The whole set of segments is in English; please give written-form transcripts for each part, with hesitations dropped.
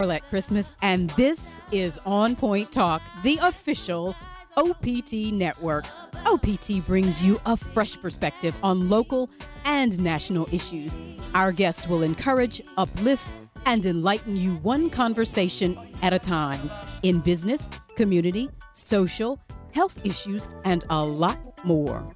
At Christmas, and this is On Point Talk, the official OPT network. OPT brings you a fresh perspective on local and national issues. Our guest will encourage, uplift, and enlighten you one conversation at a time in business, community, social, health issues, and a lot more.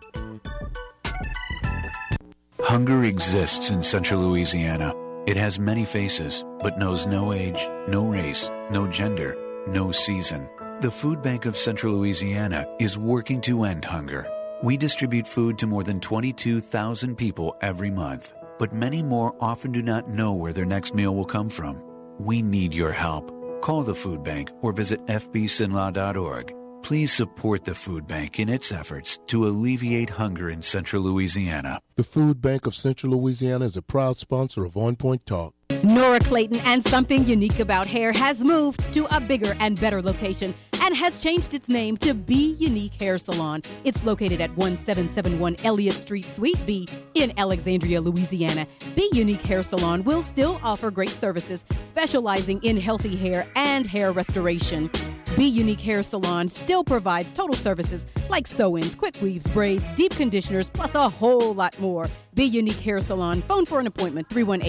Hunger exists in central Louisiana. It has many faces, but knows no age, no race, no gender, no season. The Food Bank of Central Louisiana is working to end hunger. We distribute food to more than 22,000 people every month, but many more often do not know where their next meal will come from. We need your help. Call the Food Bank or visit fbsinlaw.org. Please support the Food Bank in its efforts to alleviate hunger in Central Louisiana. The Food Bank of Central Louisiana is a proud sponsor of On Point Talk. Nora Clayton and Something Unique About Hair has moved to a bigger and better location and has changed its name to Be Unique Hair Salon. It's located at 1771 Elliott Street, Suite B in Alexandria, Louisiana. Be Unique Hair Salon will still offer great services, specializing in healthy hair and hair restoration. Be Unique Hair Salon still provides total services like sew-ins, quick weaves, braids, deep conditioners, plus a whole lot more. Be Unique Hair Salon. Phone for an appointment,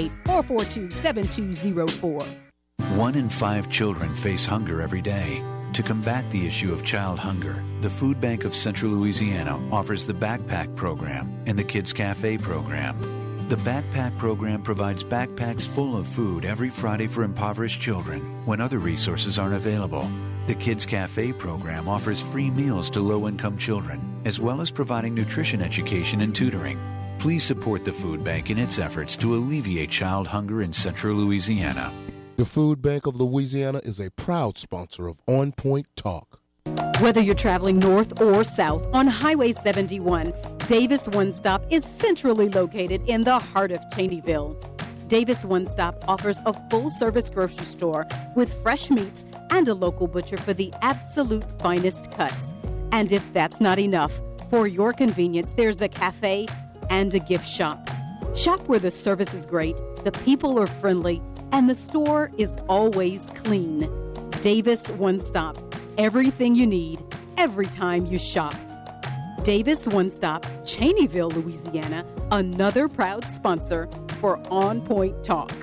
318-442-7204. 1 in 5 children face hunger every day. To combat the issue of child hunger, the Food Bank of Central Louisiana offers the Backpack Program and the Kids Cafe Program. The Backpack Program provides backpacks full of food every Friday for impoverished children when other resources aren't available. The Kids Cafe Program offers free meals to low-income children, as well as providing nutrition education and tutoring. Please support the Food Bank in its efforts to alleviate child hunger in Central Louisiana. The Food Bank of Louisiana is a proud sponsor of On Point Talk. Whether you're traveling north or south on Highway 71, Davis One Stop is centrally located in the heart of Cheneyville. Davis One Stop offers a full-service grocery store with fresh meats and a local butcher for the absolute finest cuts. And if that's not enough, for your convenience, there's a cafe and a gift shop. Shop where the service is great, the people are friendly, and the store is always clean. Davis One Stop. Everything you need, every time you shop. Davis One Stop, Cheneyville, Louisiana, another proud sponsor for On Point Talk.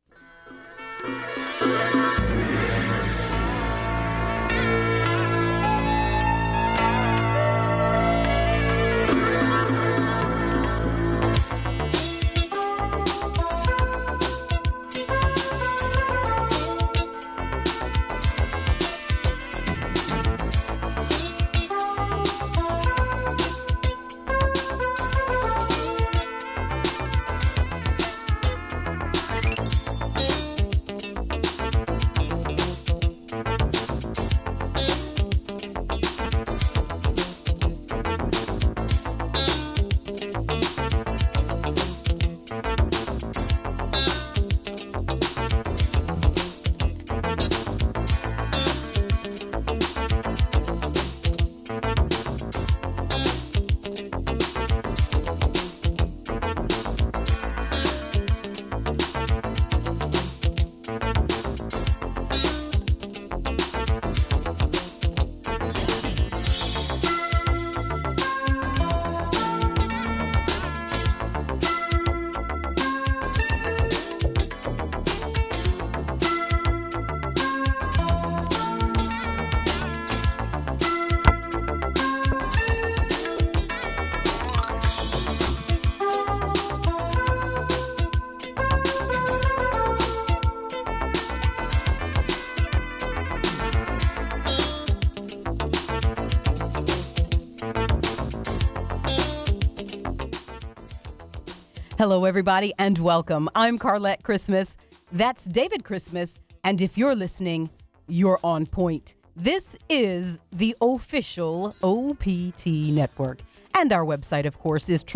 Hello, everybody, and welcome. I'm Carlette Christmas. That's David Christmas. And if you're listening, you're on point. This is the official OPT network. And our website, of course, is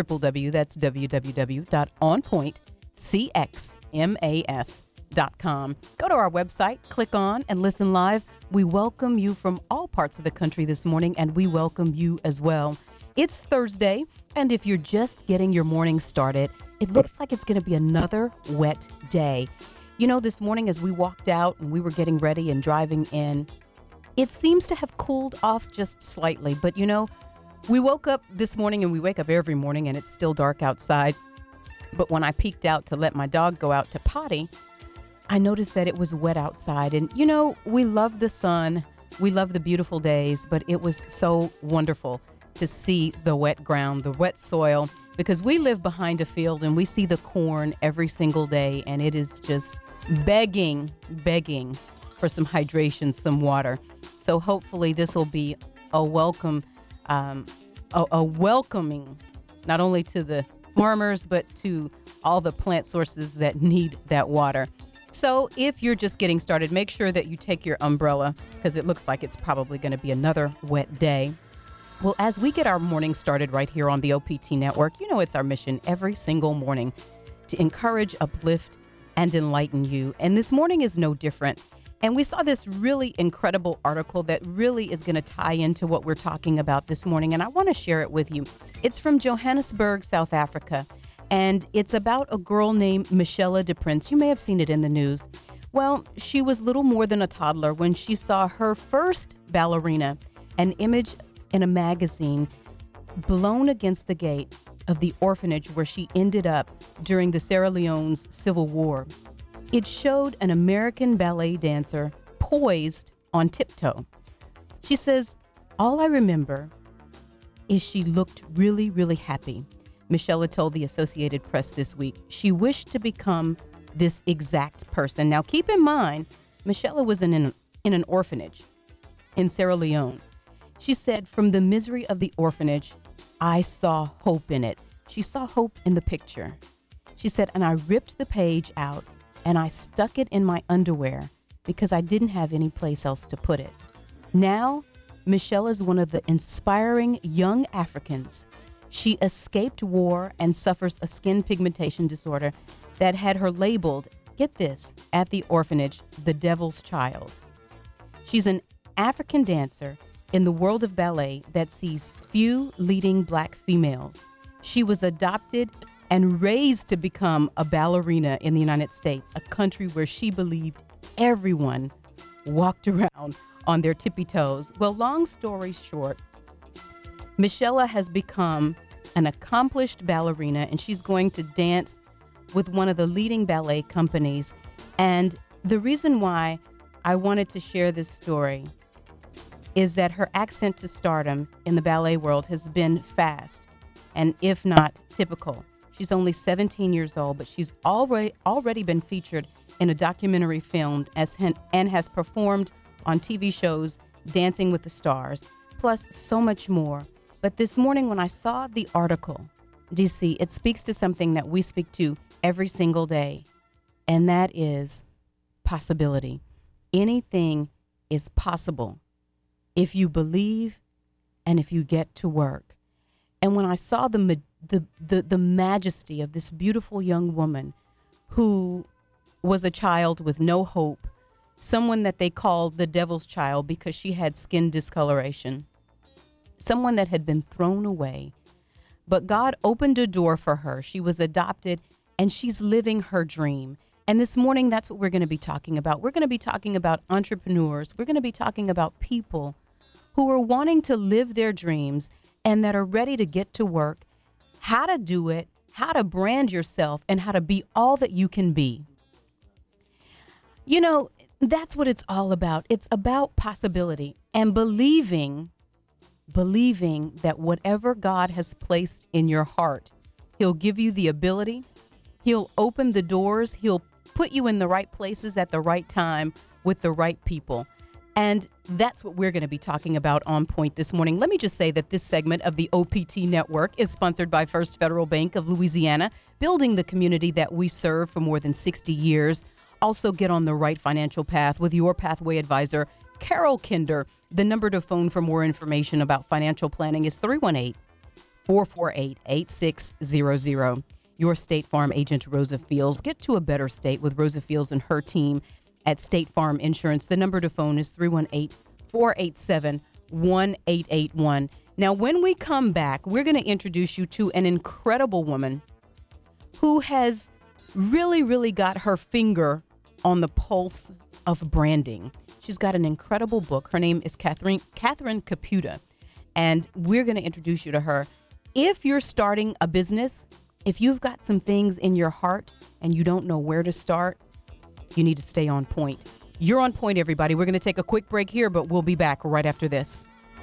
www.onpointcxmas.com. Go to our website, click on, and listen live. We welcome you from all parts of the country this morning, and we welcome you as well. It's Thursday, and if you're just getting your morning started, it looks like it's going to be another wet day. You know, this morning as we walked out and we were getting ready and driving in, it seems to have cooled off just slightly. But, you know, we woke up this morning, and we wake up every morning and it's still dark outside. But when I peeked out to let my dog go out to potty, I noticed that it was wet outside. And, you know, we love the sun. We love the beautiful days, but it was so wonderful to see the wet ground, the wet soil, because we live behind a field and we see the corn every single day, and it is just begging for some hydration, some water. So hopefully this will be a welcome, a welcoming, not only to the farmers, but to all the plant sources that need that water. So if you're just getting started, make sure that you take your umbrella, because it looks like it's probably going to be another wet day. Well, as we get our morning started right here on the OPT Network, you know it's our mission every single morning to encourage, uplift, and enlighten you. And this morning is no different. And we saw this really incredible article that really is going to tie into what we're talking about this morning, and I want to share it with you. It's from Johannesburg, South Africa, and it's about a girl named Michelle de Prince. You may have seen it in the news. Well, she was little more than a toddler when she saw her first ballerina, an image in a magazine, blown against the gate of the orphanage where she ended up during the Sierra Leone's Civil War. It showed an American ballet dancer poised on tiptoe. She says, "All I remember is she looked really, really happy." Michelle told the Associated Press this week she wished to become this exact person. Now, keep in mind, Michelle was in an orphanage in Sierra Leone. She said, "From the misery of the orphanage, I saw hope in it." She saw hope in the picture. She said, "And I ripped the page out and I stuck it in my underwear because I didn't have any place else to put it." Now, Michelle is one of the inspiring young Africans. She escaped war and suffers a skin pigmentation disorder that had her labeled, get this, at the orphanage, the devil's child. She's an African dancer in the world of ballet that sees few leading Black females. She was adopted and raised to become a ballerina in the United States, a country where she believed everyone walked around on their tippy toes. Well, long story short, Michelle has become an accomplished ballerina, and she's going to dance with one of the leading ballet companies. And the reason why I wanted to share this story is that her ascent to stardom in the ballet world has been fast, and if not typical. She's only 17 years old, but she's already been featured in a documentary film and has performed on TV shows, Dancing with the Stars, plus so much more. But this morning when I saw the article, DC, it speaks to something that we speak to every single day, and that is possibility. Anything is possible if you believe and if you get to work. And when I saw the majesty of this beautiful young woman who was a child with no hope, someone that they called the devil's child because she had skin discoloration, someone that had been thrown away, but God opened a door for her. She was adopted, and she's living her dream. And this morning, that's what we're going to be talking about. We're going to be talking about entrepreneurs. We're going to be talking about people who are wanting to live their dreams and that are ready to get to work, how to do it, how to brand yourself, and how to be all that you can be. You know, that's what it's all about. It's about possibility and believing that whatever God has placed in your heart, He'll give you the ability, He'll open the doors, He'll put you in the right places at the right time with the right people. And that's what we're going to be talking about on Point this morning. Let me just say that this segment of the OPT Network is sponsored by First Federal Bank of Louisiana, building the community that we serve for more than 60 years. Also, get on the right financial path with your Pathway Advisor, Carol Kinder. The number to phone for more information about financial planning is 318-448-8600. Your State Farm agent, Rosa Fields. Get to a better state with Rosa Fields and her team at State Farm Insurance. The number to phone is 318-487-1881. Now, when we come back, we're going to introduce you to an incredible woman who has really got her finger on the pulse of branding. She's got an incredible book. Her name is Catherine Caputa, and we're going to introduce you to her. If you're starting a business, if you've got some things in your heart and you don't know where to start, you need to stay on point. You're on point, everybody. We're going to take a quick break here, but we'll be back right after this.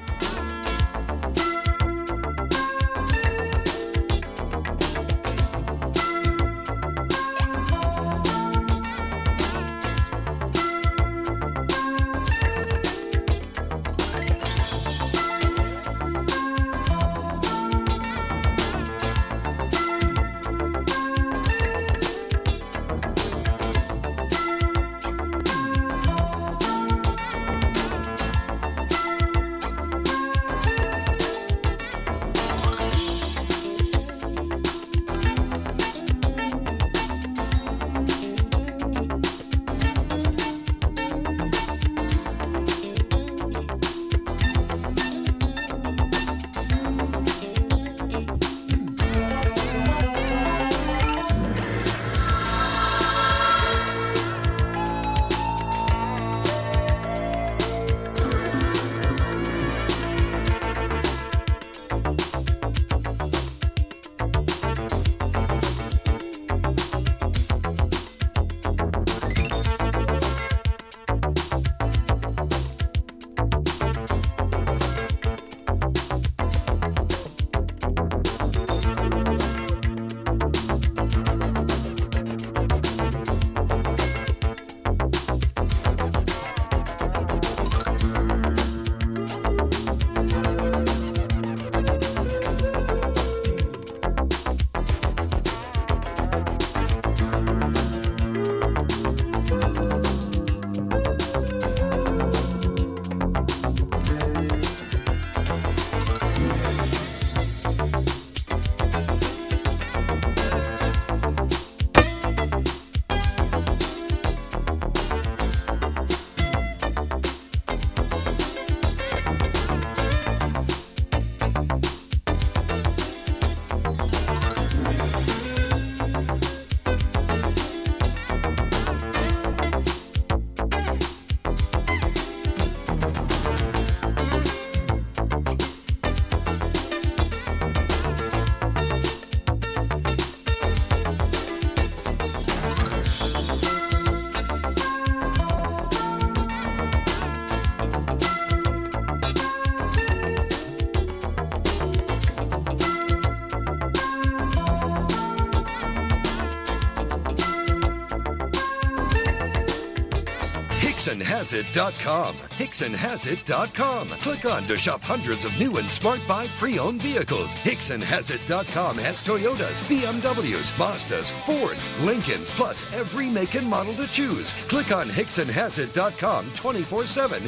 HicksonHasIt.com. HicksonHasIt.com. Click on to shop hundreds of new and Smart Buy pre-owned vehicles. HicksonHasIt.com has Toyotas, BMWs, Mazdas, Fords, Lincolns, plus every make and model to choose. Click on HicksonHasIt.com 24/7,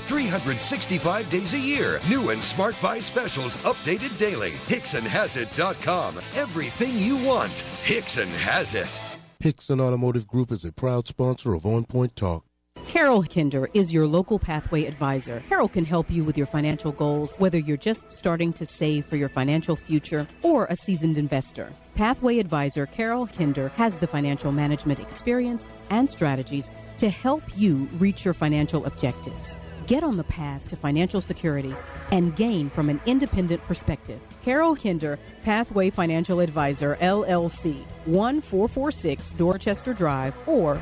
365 days a year. New and Smart Buy specials updated daily. HicksonHasIt.com. Everything you want. Hickson has it. Hickson Automotive Group is a proud sponsor of On Point Talk. Carol Kinder is your local pathway advisor. Carol can help you with your financial goals, whether you're just starting to save for your financial future or a seasoned investor. Pathway advisor Carol Kinder has the financial management experience and strategies to help you reach your financial objectives. Get on the path to financial security and gain from an independent perspective. Carol Kinder, Pathway Financial Advisor, LLC, 1446 Dorchester Drive, or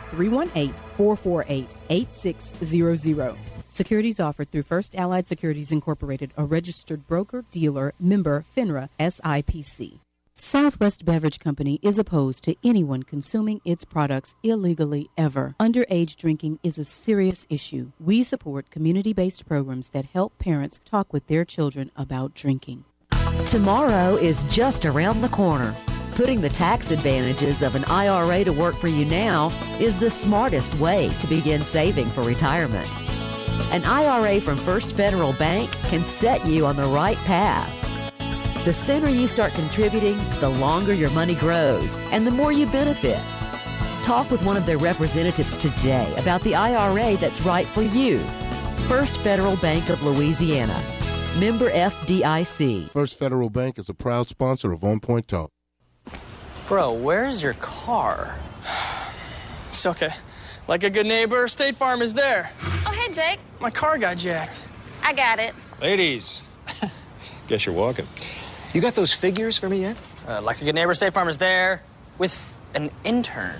318-448-8600. Securities offered through First Allied Securities Incorporated, a registered broker, dealer, member, FINRA, SIPC. Southwest Beverage Company is opposed to anyone consuming its products illegally ever. Underage drinking is a serious issue. We support community-based programs that help parents talk with their children about drinking. Tomorrow is just around the corner. Putting the tax advantages of an IRA to work for you now is the smartest way to begin saving for retirement. An IRA from First Federal Bank can set you on the right path. The sooner you start contributing, the longer your money grows and the more you benefit. Talk with one of their representatives today about the IRA that's right for you. First Federal Bank of Louisiana. Member FDIC. First Federal Bank is a proud sponsor of On Point Talk. Bro, where's your car? It's okay. Like a good neighbor, State Farm is there. Oh, hey, Jake. My car got jacked. I got it. Ladies, guess you're walking. You got those figures for me yet? Like a good neighbor, State Farm is there with an intern.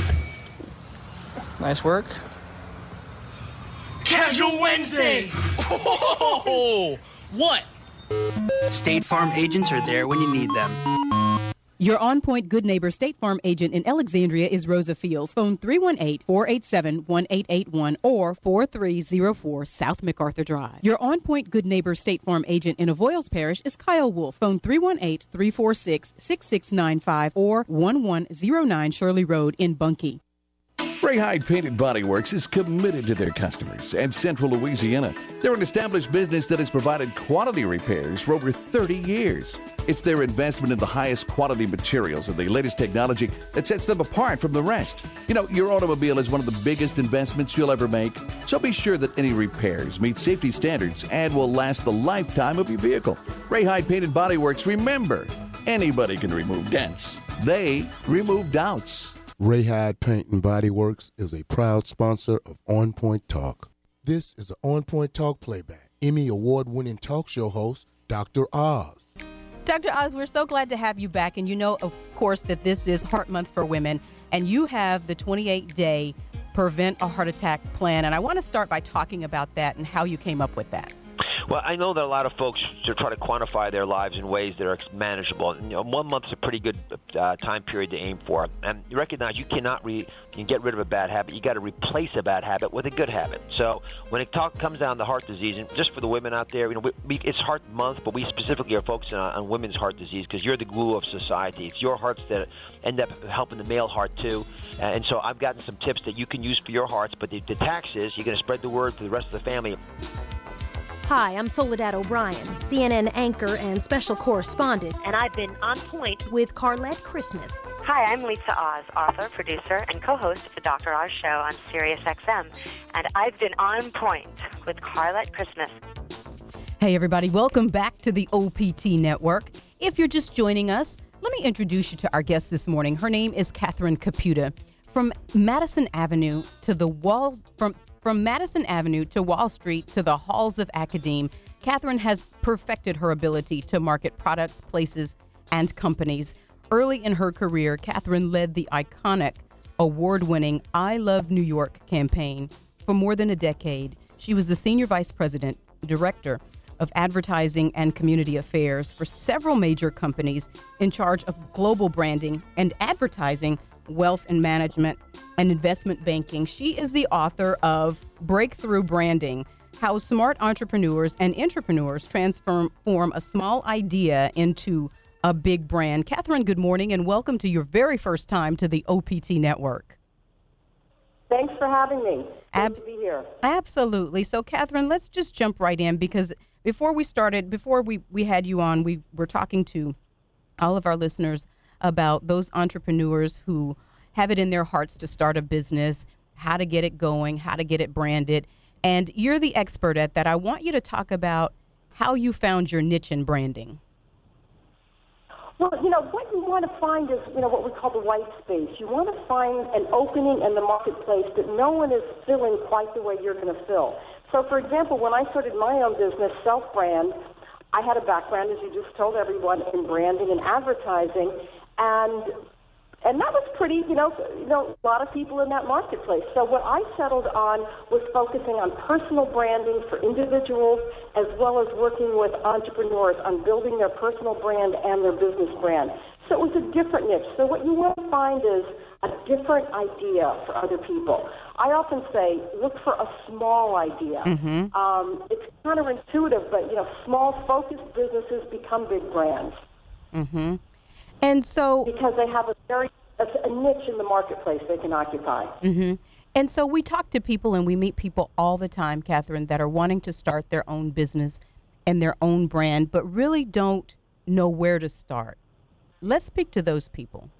Nice work. Casual Wednesdays! Whoa! What? State Farm agents are there when you need them. Your on-point Good Neighbor State Farm agent in Alexandria is Rosa Fields. Phone 318-487-1881 or 4304 South MacArthur Drive. Your on-point Good Neighbor State Farm agent in Avoyles Parish is Kyle Wolf. Phone 318-346-6695 or 1109 Shirley Road in Bunkie. Ray Hyde Painted Body Works is committed to their customers and Central Louisiana. They're an established business that has provided quality repairs for over 30 years. It's their investment in the highest quality materials and the latest technology that sets them apart from the rest. You know, your automobile is one of the biggest investments you'll ever make, so be sure that any repairs meet safety standards and will last the lifetime of your vehicle. Ray Hyde Painted Body Works, remember, anybody can remove dents. They remove doubts. Ray Hyde Paint and Body Works is a proud sponsor of On Point Talk. This is an On Point Talk playback. Emmy award-winning talk show host, Dr. Oz. Dr. Oz, we're so glad to have you back. And you know, of course, that this is Heart Month for Women, and you have the 28-day Prevent a Heart Attack plan. And I want to start by talking about that and how you came up with that. Well, I know that a lot of folks try to quantify their lives in ways that are manageable. And, 1 month is a pretty good time period to aim for. And you recognize you cannot you can get rid of a bad habit. You got to replace a bad habit with a good habit. So when it comes down to heart disease, and just for the women out there, it's Heart Month, but we specifically are focusing on women's heart disease because you're the glue of society. It's your hearts that end up helping the male heart too. And so I've gotten some tips that you can use for your hearts. But the tax is you're going to spread the word to the rest of the family. Hi, I'm Soledad O'Brien, CNN anchor and special correspondent, and I've been on point with Carlette Christmas. Hi, I'm Lisa Oz, author, producer, and co-host of the Dr. Oz Show on Sirius XM, and I've been on point with Carlette Christmas. Hey, everybody. Welcome back to the OPT Network. If you're just joining us, let me introduce you to our guest this morning. Her name is Catherine Caputa. From Madison Avenue to the walls, from Madison Avenue to Wall Street to the halls of Academe, Catherine has perfected her ability to market products, places, and companies. Early in her career, Catherine led the iconic, award-winning I Love New York campaign. For more than a decade, she was the Senior Vice President, Director of Advertising and Community Affairs for several major companies in charge of global branding and advertising, wealth and management, and investment banking. She is the author of Breakthrough Branding: How Smart Entrepreneurs and Intrapreneurs Transform a Small Idea into a Big Brand. Catherine, good morning, and welcome to your very first time to the OPT Network. Thanks for having me. Good to be here. Absolutely. So, Catherine, let's just jump right in, because before we had you on, we were talking to all of our listeners about those entrepreneurs who have it in their hearts to start a business, how to get it going, how to get it branded. And you're the expert at that. I want you to talk about how you found your niche in branding. Well, what you want to find is, what we call the white space. You want to find an opening in the marketplace that no one is filling quite the way you're going to fill. So, for example, when I started my own business, Self-Brand, I had a background, as you just told everyone, in branding and advertising, and that was pretty, a lot of people in that marketplace. So what I settled on was focusing on personal branding for individuals, as well as working with entrepreneurs on building their personal brand and their business brand. So it was a different niche. So what you want to find is a different idea for other people. I often say, look for a small idea. Mm-hmm. It's counterintuitive, but, small, focused businesses become big brands. Mm-hmm. And so, because they have a niche in the marketplace they can occupy. Mm-hmm. And so we talk to people and we meet people all the time, Catherine, that are wanting to start their own business and their own brand, but really don't know where to start. Let's speak to those people.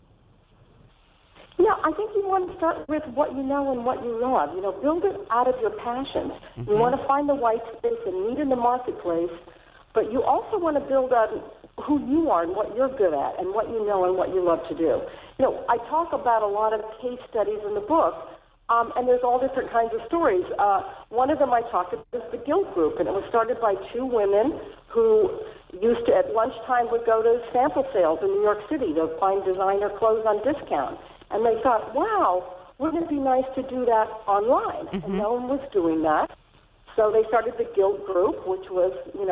I think you want to start with what you know and what you love. Build it out of your passions. Mm-hmm. You want to find the white space and meet in the marketplace, but you also want to build on who you are and what you're good at and what you know and what you love to do. I talk about a lot of case studies in the book And there's all different kinds of stories. One of them I talked about is the Guild Group, and it was started by two women who used to, at lunchtime, would go to sample sales in New York City to find designer clothes on discount. And they thought, wow, wouldn't it be nice to do that online? Mm-hmm. And no one was doing that. So they started the Guild Group, which was,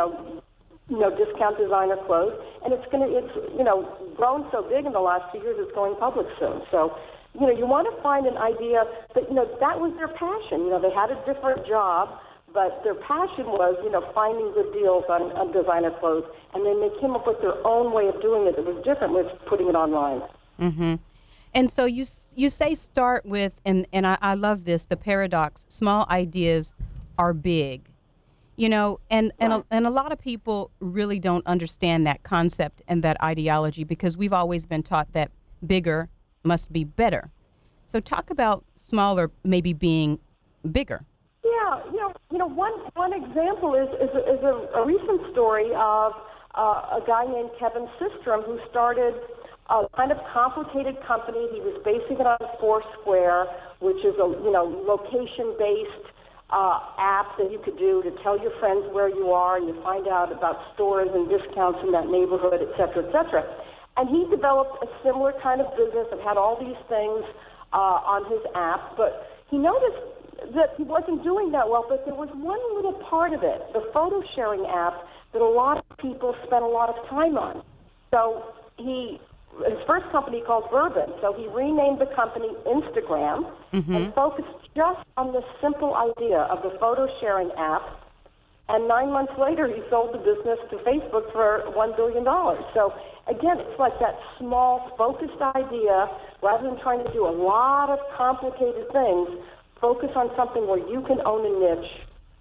discount designer clothes. And it's grown so big in the last 2 years, it's going public soon. So, you want to find an idea that, that was their passion. They had a different job, but their passion was, finding good deals on designer clothes. And then they came up with their own way of doing it that was different with putting it online. Mm-hmm. And so you say start with, and I love this, the paradox, small ideas are big. And a lot of people really don't understand that concept and that ideology because we've always been taught that bigger must be better. So talk about smaller maybe being bigger. Yeah, one example is a recent story of a guy named Kevin Systrom who started a kind of complicated company. He was basing it on Foursquare, which is a location-based app that you could do to tell your friends where you are, and you find out about stores and discounts in that neighborhood, et cetera, et cetera. And he developed a similar kind of business that had all these things on his app, but he noticed that he wasn't doing that well, but there was one little part of it, the photo sharing app, that a lot of people spent a lot of time on. So his first company called Bourbon, so he renamed the company Instagram and focused just on the simple idea of the photo sharing app. And 9 months later, he sold the business to Facebook for $1 billion. So again, it's like that small, focused idea. Rather than trying to do a lot of complicated things, focus on something where you can own a niche.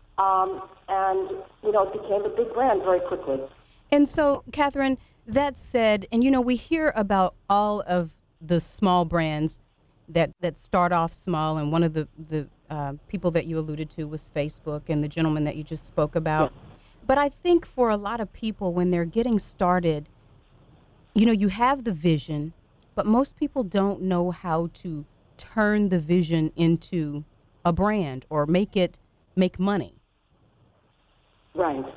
And, it became a big brand very quickly. And so, Catherine, that said, and, we hear about all of the small brands that start off small, and one of the people that you alluded to was Facebook and the gentleman that you just spoke about. Yeah. But I think for a lot of people, when they're getting started, you have the vision, but most people don't know how to turn the vision into a brand or make money. Right.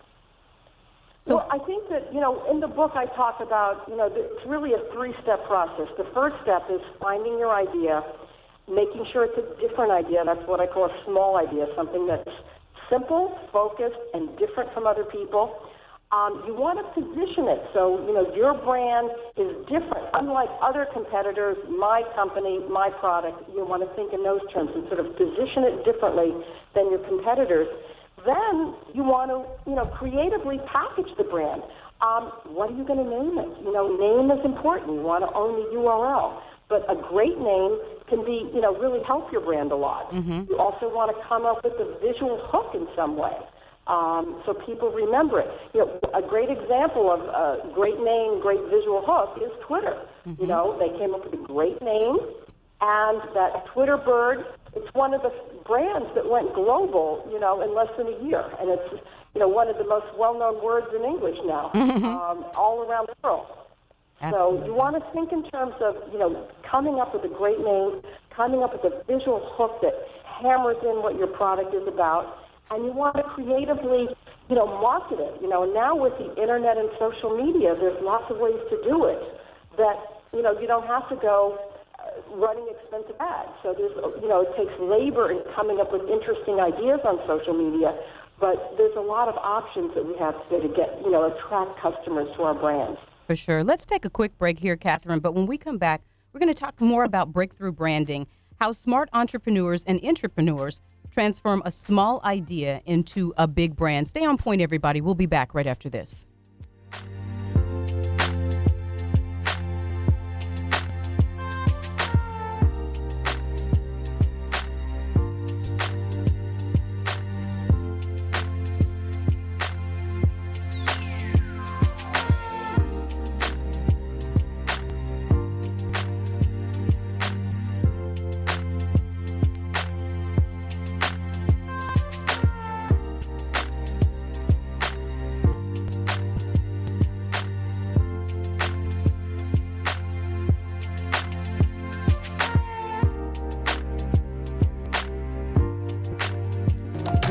So I think that, in the book I talk about, it's really a 3-step process. The first step is finding your idea, making sure it's a different idea. That's what I call a small idea, something that's simple, focused, and different from other people. You want to position it so, your brand is different. Unlike other competitors, my company, my product, you want to think in those terms and sort of position it differently than your competitors. Then you want to, creatively package the brand. What are you going to name it? Name is important. You want to own the URL. But a great name can be, really help your brand a lot. Mm-hmm. You also want to come up with a visual hook in some way. So people remember it. A great example of a great name, great visual hook is Twitter. Mm-hmm. They came up with a great name, and that Twitter bird, it's one of the brands that went global, in less than a year. And it's, one of the most well-known words in English now, all around the world. Absolutely. So you want to think in terms of, coming up with a great name, coming up with a visual hook that hammers in what your product is about, and you want to creatively, market it. Now with the internet and social media, there's lots of ways to do it that, you don't have to go running expensive ads. So there's, it takes labor in coming up with interesting ideas on social media, but there's a lot of options that we have today to get, attract customers to our brands. For sure. Let's take a quick break here, Catherine, but when we come back, we're going to talk more about breakthrough branding, how smart entrepreneurs and intrapreneurs transform a small idea into a big brand. Stay on point, everybody. We'll be back right after this.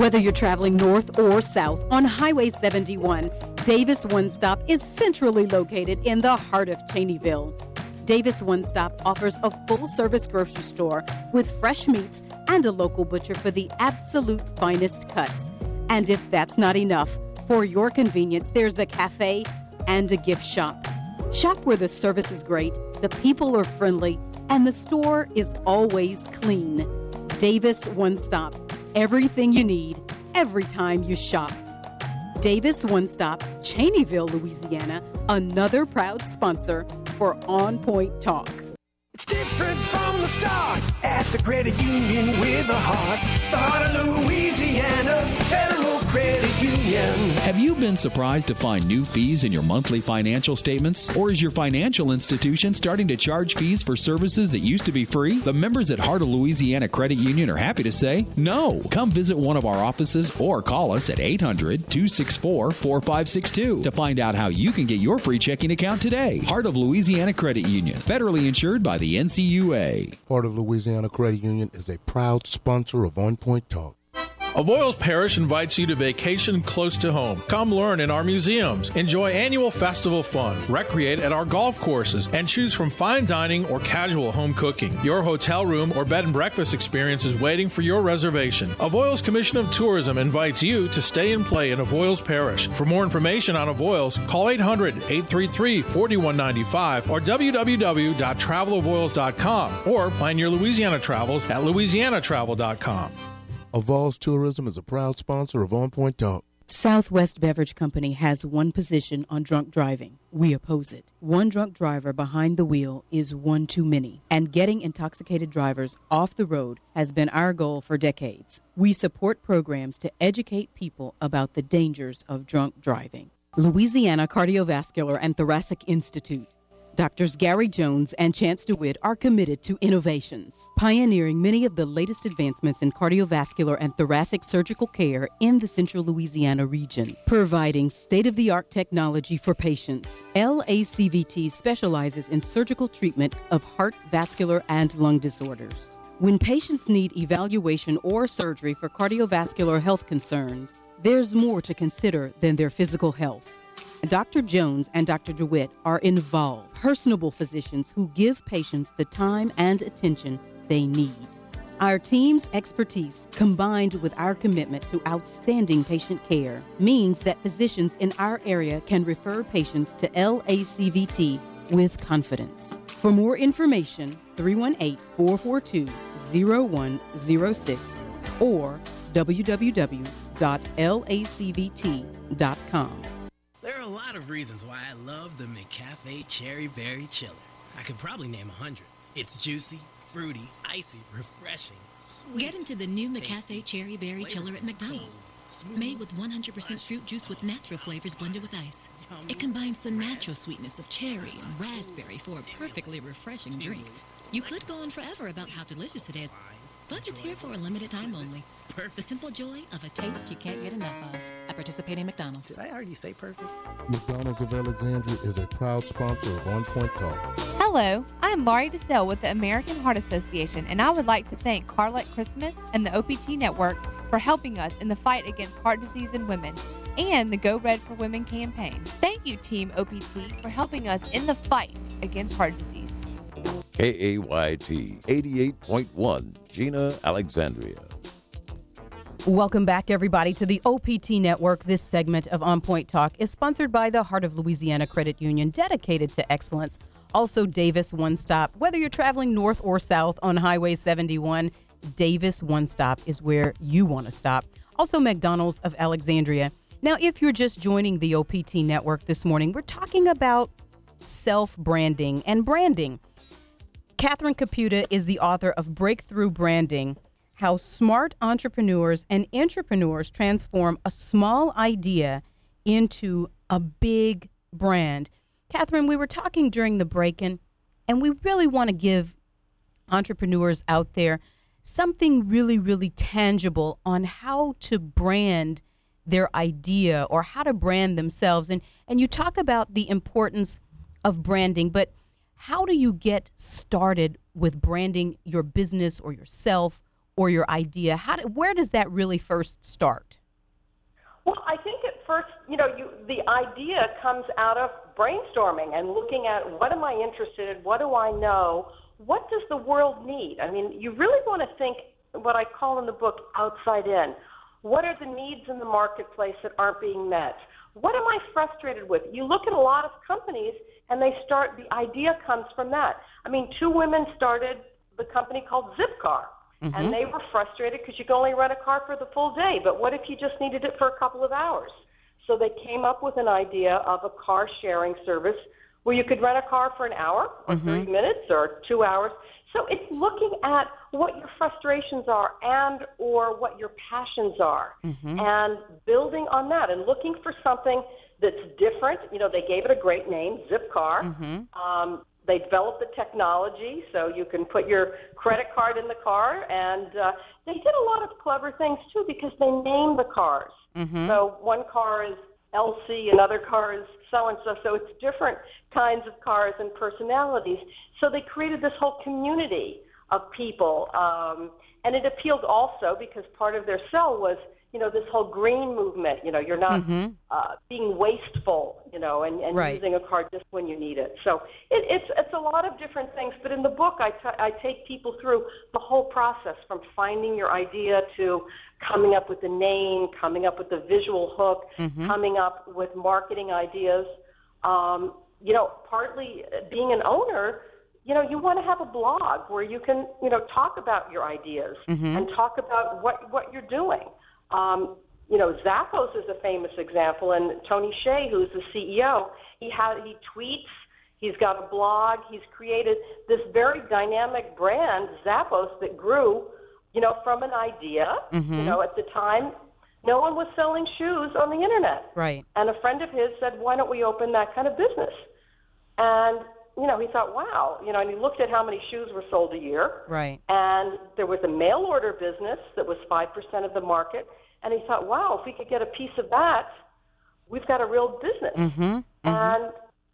Whether you're traveling north or south on Highway 71, Davis One Stop is centrally located in the heart of Cheneyville. Davis One Stop offers a full-service grocery store with fresh meats and a local butcher for the absolute finest cuts. And if that's not enough, for your convenience, there's a cafe and a gift shop. Shop where the service is great, the people are friendly, and the store is always clean. Davis One Stop. Everything you need, every time you shop. Davis One Stop, Cheneyville, Louisiana, another proud sponsor for On Point Talk. It's different from the start at the credit union with a heart. The heart of Louisiana, Federal Credit Union. Have you been surprised to find new fees in your monthly financial statements? Or is your financial institution starting to charge fees for services that used to be free? The members at Heart of Louisiana Credit Union are happy to say, no. Come visit one of our offices or call us at 800-264-4562 to find out how you can get your free checking account today. Heart of Louisiana Credit Union, federally insured by the NCUA. Heart of Louisiana Credit Union is a proud sponsor of On Point Talk. Avoyelles Parish invites you to vacation close to home. Come learn in our museums, enjoy annual festival fun, recreate at our golf courses, and choose from fine dining or casual home cooking. Your hotel room or bed and breakfast experience is waiting for your reservation. Avoyelles Commission of Tourism invites you to stay and play in Avoyelles Parish. For more information on Avoyelles, call 800-833-4195 or www.travelavoyelles.com or plan your Louisiana travels at louisianatravel.com. Avoyelles Tourism is a proud sponsor of On Point Talk. Southwest Beverage Company has one position on drunk driving. We oppose it. One drunk driver behind the wheel is one too many, and getting intoxicated drivers off the road has been our goal for decades. We support programs to educate people about the dangers of drunk driving. Louisiana Cardiovascular and Thoracic Institute. Doctors Gary Jones and Chance DeWitt are committed to innovations, pioneering many of the latest advancements in cardiovascular and thoracic surgical care in the central Louisiana region, providing state-of-the-art technology for patients. LACVT specializes in surgical treatment of heart, vascular, and lung disorders. When patients need evaluation or surgery for cardiovascular health concerns, there's more to consider than their physical health. Dr. Jones and Dr. DeWitt are involved, personable physicians who give patients the time and attention they need. Our team's expertise, combined with our commitment to outstanding patient care, means that physicians in our area can refer patients to LACVT with confidence. For more information, 318-442-0106 or www.lacvt.com. There are a lot of reasons why I love the McCafe Cherry Berry Chiller. I could probably name 100. It's juicy, fruity, icy, refreshing, sweet. Get into the new McCafe Cherry Berry Chiller at McDonald's. Made with 100% fruit juice with natural flavors blended with ice. It combines the natural sweetness of cherry and raspberry for a perfectly refreshing drink. You could go on forever about how delicious it is, but it's here for a limited time only. Perfect. The simple joy of a taste you can't get enough of. At participating McDonald's. Did I already say perfect? McDonald's of Alexandria is a proud sponsor of On Point Talk. Hello, I am Laurie DeSalle with the American Heart Association, and I would like to thank Carlette Christmas and the OPT Network for helping us in the fight against heart disease in women and the Go Red for Women campaign. Thank you, Team OPT, for helping us in the fight against heart disease. KAYT 88.1, Gina, Alexandria. Welcome back, everybody, to the OPT Network. This segment of On Point Talk is sponsored by the Heart of Louisiana Credit Union, dedicated to excellence. Also, Davis One Stop. Whether you're traveling north or south on Highway 71, Davis One Stop is where you want to stop. Also, McDonald's of Alexandria. Now, if you're just joining the OPT Network this morning, we're talking about self-branding and branding. Catherine Caputa is the author of Breakthrough Branding: How Smart Entrepreneurs and Intrapreneurs Transform a Small Idea into a Big Brand. Catherine, we were talking during the break-in, and we really want to give entrepreneurs out there something really, really tangible on how to brand their idea or how to brand themselves. And you talk about the importance of branding, but how do you get started with branding your business or yourself or your idea? Where does that really first start? Well, I think at first, the idea comes out of brainstorming and looking at what am I interested in, what do I know, what does the world need? I mean, you really want to think what I call in the book outside in. What are the needs in the marketplace that aren't being met? What am I frustrated with? You look at a lot of companies and the idea comes from that. I mean, two women started the company called Zipcar. And they were frustrated because you can only rent a car for the full day. But what if you just needed it for a couple of hours? So they came up with an idea of a car sharing service where you could rent a car for an hour or 30 minutes or 2 hours. So it's looking at what your frustrations are and or what your passions are and building on that and looking for something that's different. They gave it a great name, Zipcar. They developed the technology so you can put your credit card in the car, and they did a lot of clever things, too, because they named the cars. So one car is LC, another car is so-and-so, so it's different kinds of cars and personalities. So they created this whole community of people, and it appealed also because part of their sell was, this whole green movement. You're not being wasteful, and using a car just when you need it. So it's a lot of different things. But in the book, I take people through the whole process from finding your idea to coming up with the name, coming up with the visual hook, coming up with marketing ideas. Partly being an owner, you want to have a blog where you can, talk about your ideas and talk about what you're doing. Zappos is a famous example, and Tony Hsieh, who's the CEO, he tweets, he's got a blog, he's created this very dynamic brand, Zappos, that grew, from an idea. At the time, no one was selling shoes on the internet. Right. And a friend of his said, why don't we open that kind of business? And he thought, wow, and he looked at how many shoes were sold a year. Right. And there was a mail order business that was 5% of the market. And he thought, wow, if we could get a piece of that, we've got a real business. And,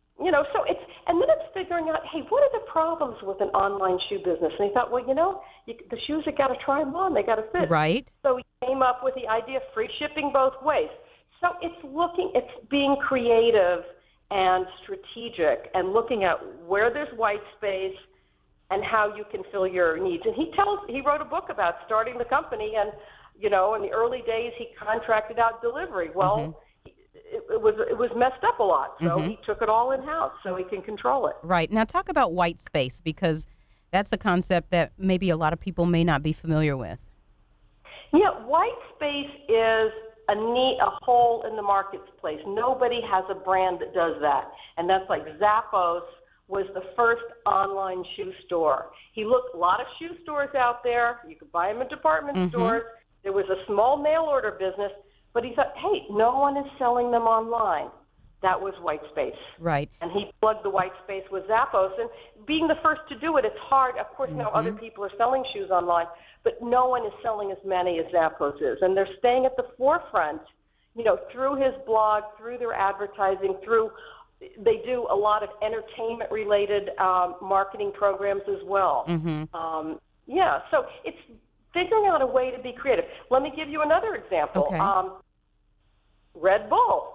and then it's figuring out, hey, what are the problems with an online shoe business? And he thought, well, the shoes have got to try them on. They got to fit. Right. So he came up with the idea of free shipping both ways. So it's being creative and strategic and looking at where there's white space and how you can fill your needs. And he wrote a book about starting the company, and in the early days he contracted out delivery. Well, it was messed up a lot, so he took it all in house so he can control it. Right. Now talk about white space, because that's a concept that maybe a lot of people may not be familiar with. Yeah, white space is a hole in the marketplace. Nobody has a brand that does that. And that's like Zappos was the first online shoe store. He looked a lot of shoe stores out there. You could buy them in department stores. There was a small mail order business, but he thought, hey, no one is selling them online. That was white space. Right. And he plugged the white space with Zappos. And being the first to do it, it's hard. Of course, now other people are selling shoes online, but no one is selling as many as Zappos is. And they're staying at the forefront, through his blog, through their advertising, they do a lot of entertainment-related marketing programs as well. So it's figuring out a way to be creative. Let me give you another example. Okay. Red Bull.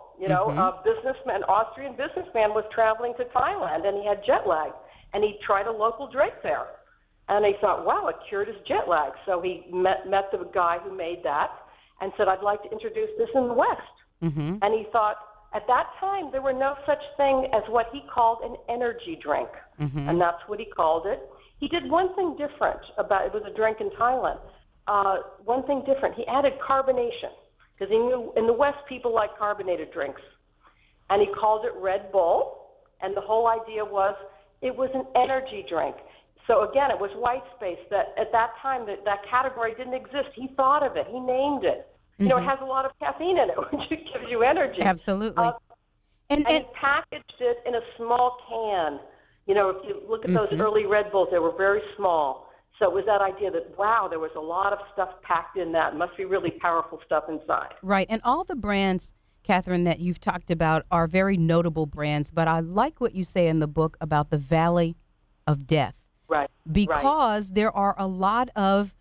An Austrian businessman was traveling to Thailand, and he had jet lag, and he tried a local drink there. And he thought, wow, it cured his jet lag. So he met the guy who made that and said, I'd like to introduce this in the West. And he thought, at that time, there were no such thing as what he called an energy drink, and that's what he called it. He did one thing different it was a drink in Thailand. One thing different, he added carbonation, because he knew in the West people like carbonated drinks. And he called it Red Bull, and the whole idea was it was an energy drink. So again, it was white space that at that time that category didn't exist. He thought of it. He named it. It has a lot of caffeine in it, which gives you energy. Absolutely. And he packaged it in a small can. If you look at those early Red Bulls, they were very small. So it was that idea that, wow, there was a lot of stuff packed in that. It must be really powerful stuff inside. Right. And all the brands, Catherine, that you've talked about are very notable brands. But I like what you say in the book about the Valley of Death. Right. Because there are a lot of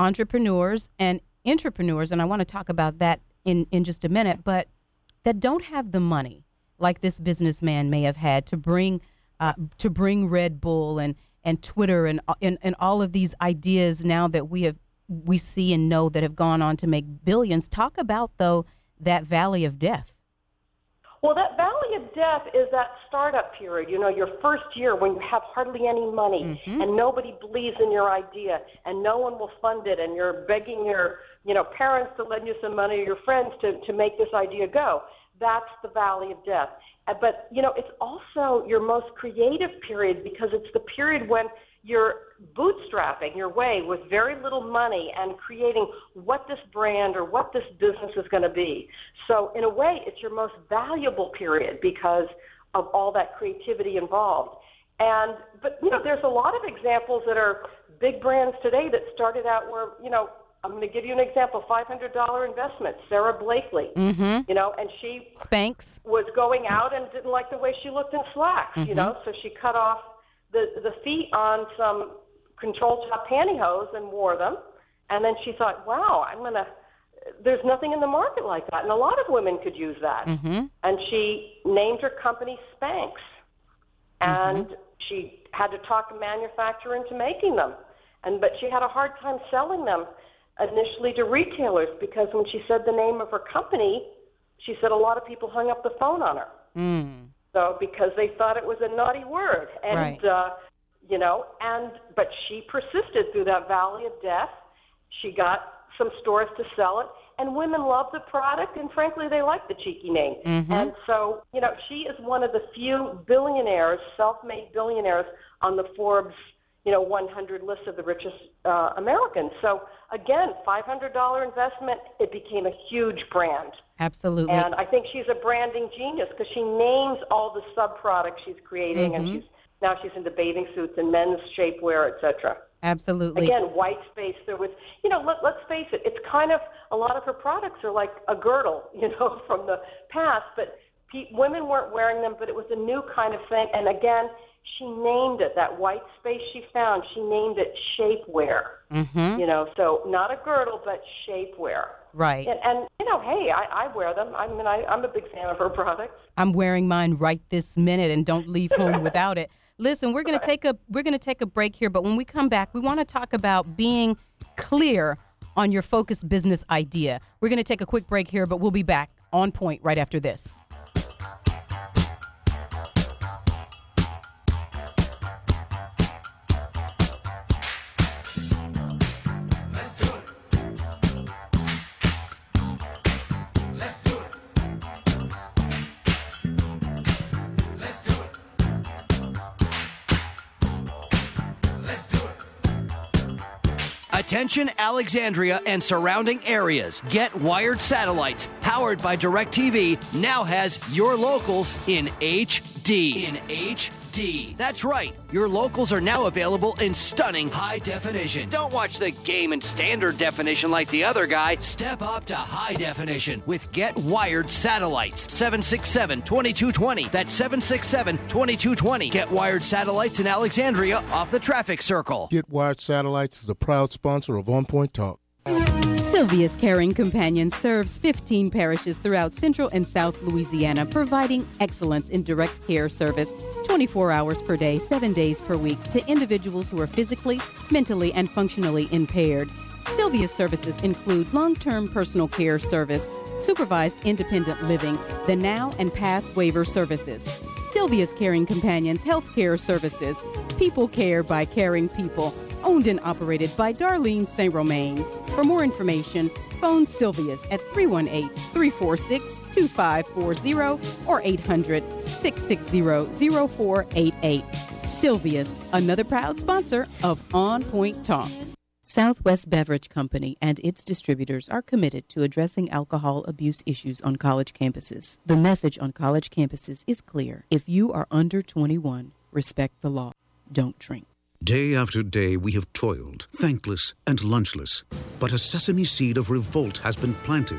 entrepreneurs and entrepreneurs, and I want to talk about that in just a minute, but that don't have the money like this businessman may have had to bring Red Bull and Twitter and all of these ideas now that we see and know that have gone on to make billions. Talk about, though, that valley of death. Well, that valley of death is that startup period, your first year when you have hardly any money and nobody believes in your idea and no one will fund it and you're begging your, parents to lend you some money or your friends to make this idea go. That's the valley of death. But, it's also your most creative period because it's the period when you're bootstrapping your way with very little money and creating what this brand or what this business is going to be. So in a way, it's your most valuable period because of all that creativity involved. But there's a lot of examples that are big brands today that started out where, I'm going to give you an example, $500 investment, Sarah Blakely, and she Spanx was going out and didn't like the way she looked in slacks, so she cut off the feet on some control top pantyhose and wore them. And then she thought, wow, there's nothing in the market like that. And a lot of women could use that. And she named her company Spanx. And she had to talk a manufacturer into making them. But she had a hard time selling them initially to retailers because when she said the name of her company, she said a lot of people hung up the phone on her. So because they thought it was a naughty word. And, but she persisted through that valley of death. She got some stores to sell it. And women love the product, and frankly, they like the cheeky name. And so, she is one of the few billionaires, self-made billionaires on the Forbes, 100 list of the richest Americans. So again, $500 investment, it became a huge brand. Absolutely. And I think she's a branding genius because she names all the sub-products she's creating, and now she's into bathing suits and men's shapewear, etc. Absolutely. Again, white space. There was, let's face it, it's kind of, a lot of her products are like a girdle, from the past, but women weren't wearing them, but it was a new kind of thing. And again, she named it, that white space she found, she named it shapewear. So not a girdle, but shapewear. Right. And hey, I wear them. I'm a big fan of her products. I'm wearing mine right this minute and don't leave home without it. Listen, we're going to take a break here, but when we come back, we want to talk about being clear on your focused business idea. We're going to take a quick break here, but we'll be back on point right after this. Attention Alexandria and surrounding areas. Get Wired Satellites, powered by DirecTV, now has your locals in HD. That's right. Your locals are now available in stunning high definition. Don't watch the game in standard definition like the other guy. Step up to high definition with Get Wired Satellites. 767-2220. That's 767-2220. Get Wired Satellites in Alexandria off the traffic circle. Get Wired Satellites is a proud sponsor of On Point Talk. Sylvia's Caring Companion serves 15 parishes throughout Central and South Louisiana, providing excellence in direct care service 24 hours per day, 7 days per week to individuals who are physically, mentally, and functionally impaired. Sylvia's services include long-term personal care service, supervised independent living, the now and past waiver services. Sylvia's Caring Companions Health Care Services, people care by caring people, owned and operated by Darlene St. Romain. For more information, phone Sylvia's at 318-346-2540 or 800-660-0488. Sylvia's, another proud sponsor of On Point Talk. Southwest Beverage Company and its distributors are committed to addressing alcohol abuse issues on college campuses. The message on college campuses is clear. If you are under 21, respect the law. Don't drink. Day after day we have toiled, thankless and lunchless. But a sesame seed of revolt has been planted.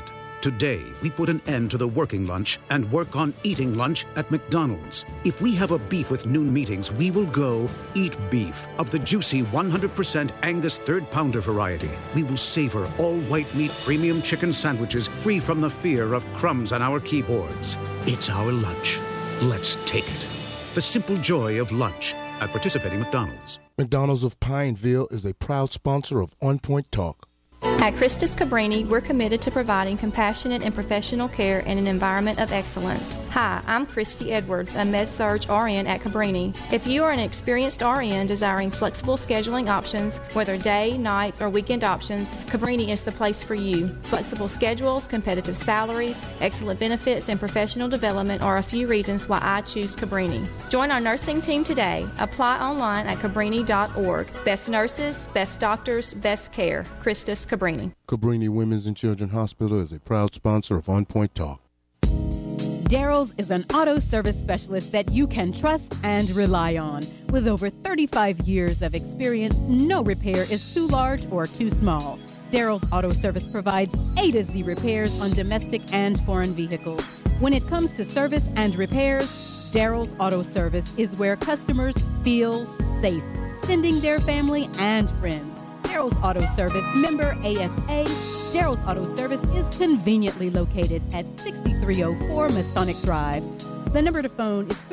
Today, we put an end to the working lunch and work on eating lunch at McDonald's. If we have a beef with noon meetings, we will go eat beef of the juicy 100% Angus third pounder variety. We will savor all white meat premium chicken sandwiches free from the fear of crumbs on our keyboards. It's our lunch. Let's take it. The simple joy of lunch at participating McDonald's. McDonald's of Pineville is a proud sponsor of On Point Talk. At Christus Cabrini, we're committed to providing compassionate and professional care in an environment of excellence. Hi, I'm Christy Edwards, a Med-Surg RN at Cabrini. If you are an experienced RN desiring flexible scheduling options, whether day, nights, or weekend options, Cabrini is the place for you. Flexible schedules, competitive salaries, excellent benefits, and professional development are a few reasons why I choose Cabrini. Join our nursing team today. Apply online at cabrini.org. Best nurses, best doctors, best care. Christus Cabrini. Cabrini Women's and Children's Hospital is a proud sponsor of On Point Talk. Darrell's is an auto service specialist that you can trust and rely on. With over 35 years of experience, no repair is too large or too small. Darrell's Auto Service provides A to Z repairs on domestic and foreign vehicles. When it comes to service and repairs, Darrell's Auto Service is where customers feel safe, sending their family and friends. Darrell's Auto Service, member ASA. Darrell's Auto Service is conveniently located at 6304 Masonic Drive. The number to phone is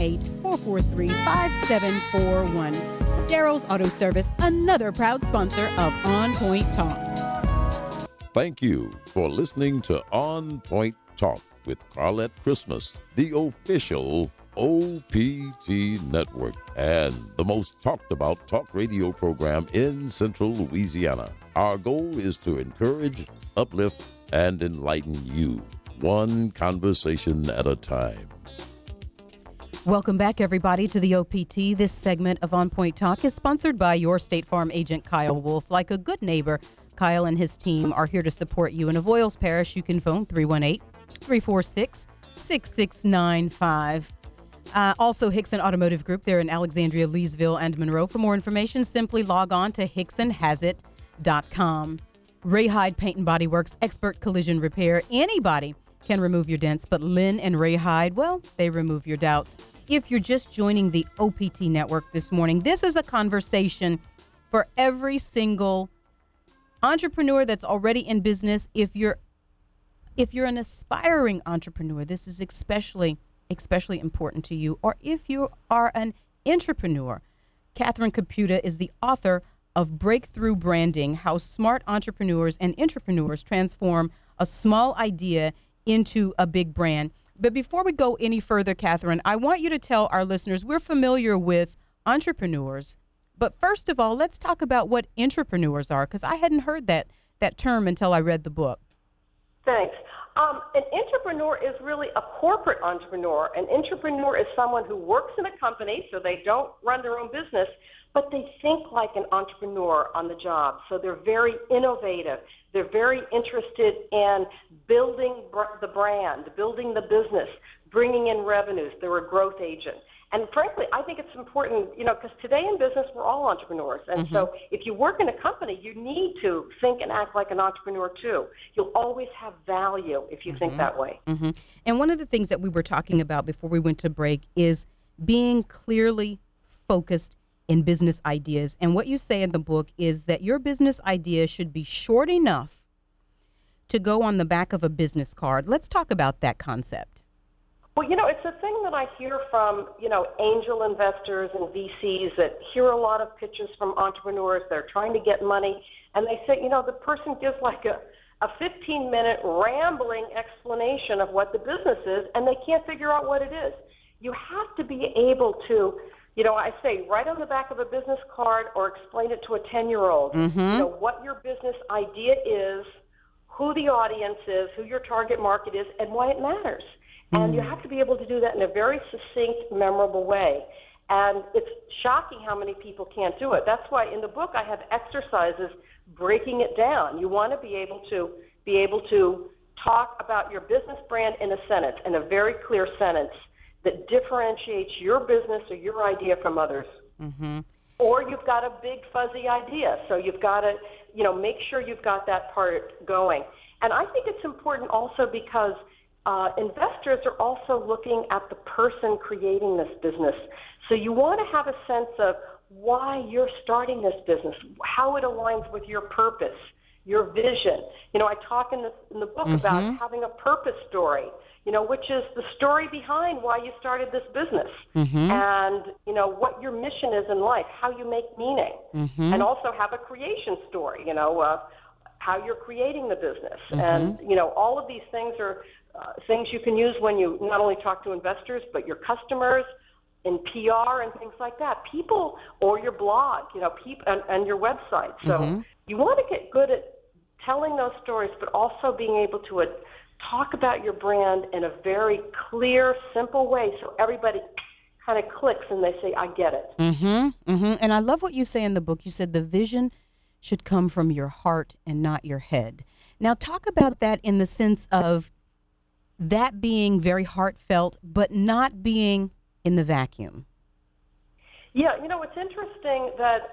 318-443-5741. Darrell's Auto Service, another proud sponsor of On Point Talk. Thank you for listening to On Point Talk with Carlette Christmas, the official OPT Network and the most talked about talk radio program in Central Louisiana. Our goal is to encourage, uplift, and enlighten you, one conversation at a time. Welcome back, everybody, to the OPT. This segment of On Point Talk is sponsored by your State Farm agent, Kyle Wolf. Like a good neighbor, Kyle and his team are here to support you. In Avoyles Parish, you can phone 318-346-6695. Also, Hickson Automotive Group. They're in Alexandria, Leesville, and Monroe. For more information, simply log on to hicksonhasit.com. Ray Hyde Paint and Body Works, expert collision repair. Anybody can remove your dents, but Lynn and Ray Hyde, well, they remove your doubts. If you're just joining the OPT network this morning, this is a conversation for every single entrepreneur that's already in business. If you're an aspiring entrepreneur, this is especially important to you. Or if you are an entrepreneur, Catherine Caputa is the author of Breakthrough Branding: How Smart Entrepreneurs and Entrepreneurs Transform a Small Idea into a Big Brand. But before we go any further, Catherine, I want you to tell our listeners, we're familiar with entrepreneurs, but first of all, let's talk about what entrepreneurs are, because I hadn't heard that term until I read the book. Thanks. An entrepreneur is really a corporate entrepreneur. An entrepreneur is someone who works in a company, so they don't run their own business, but they think like an entrepreneur on the job. So they're very innovative. They're very interested in building the brand, building the business, bringing in revenues. They're a growth agent. And frankly, I think it's important, because today in business, we're all entrepreneurs. And so if you work in a company, you need to think and act like an entrepreneur too. You'll always have value if you think that way. And one of the things that we were talking about before we went to break is being clearly focused in business ideas. And what you say in the book is that your business idea should be short enough to go on the back of a business card. Let's talk about that concept. Well, it's a thing that I hear from, angel investors and VCs that hear a lot of pitches from entrepreneurs. They're trying to get money, and they say, the person gives like a 15-minute rambling explanation of what the business is, and they can't figure out what it is. You have to be able to, I say, write on the back of a business card or explain it to a 10-year-old, what your business idea is, who the audience is, who your target market is, and why it matters. And you have to be able to do that in a very succinct, memorable way. And it's shocking how many people can't do it. That's why in the book I have exercises breaking it down. You want to be able to talk about your business brand in a sentence, in a very clear sentence that differentiates your business or your idea from others. Or you've got a big fuzzy idea. So you've got to, make sure you've got that part going. And I think it's important also because investors are also looking at the person creating this business. So you want to have a sense of why you're starting this business, how it aligns with your purpose, your vision. I talk in the book about having a purpose story, which is the story behind why you started this business and, what your mission is in life, how you make meaning, and also have a creation story, how you're creating the business. And, all of these things are things you can use when you not only talk to investors, but your customers, in PR and things like that. People, or your blog, people, and your website. So you want to get good at telling those stories, but also being able to talk about your brand in a very clear, simple way so everybody kind of clicks and they say, I get it. And I love what you say in the book. You said the vision should come from your heart and not your head. Now talk about that in the sense of that being very heartfelt, but not being in the vacuum. Yeah, it's interesting that,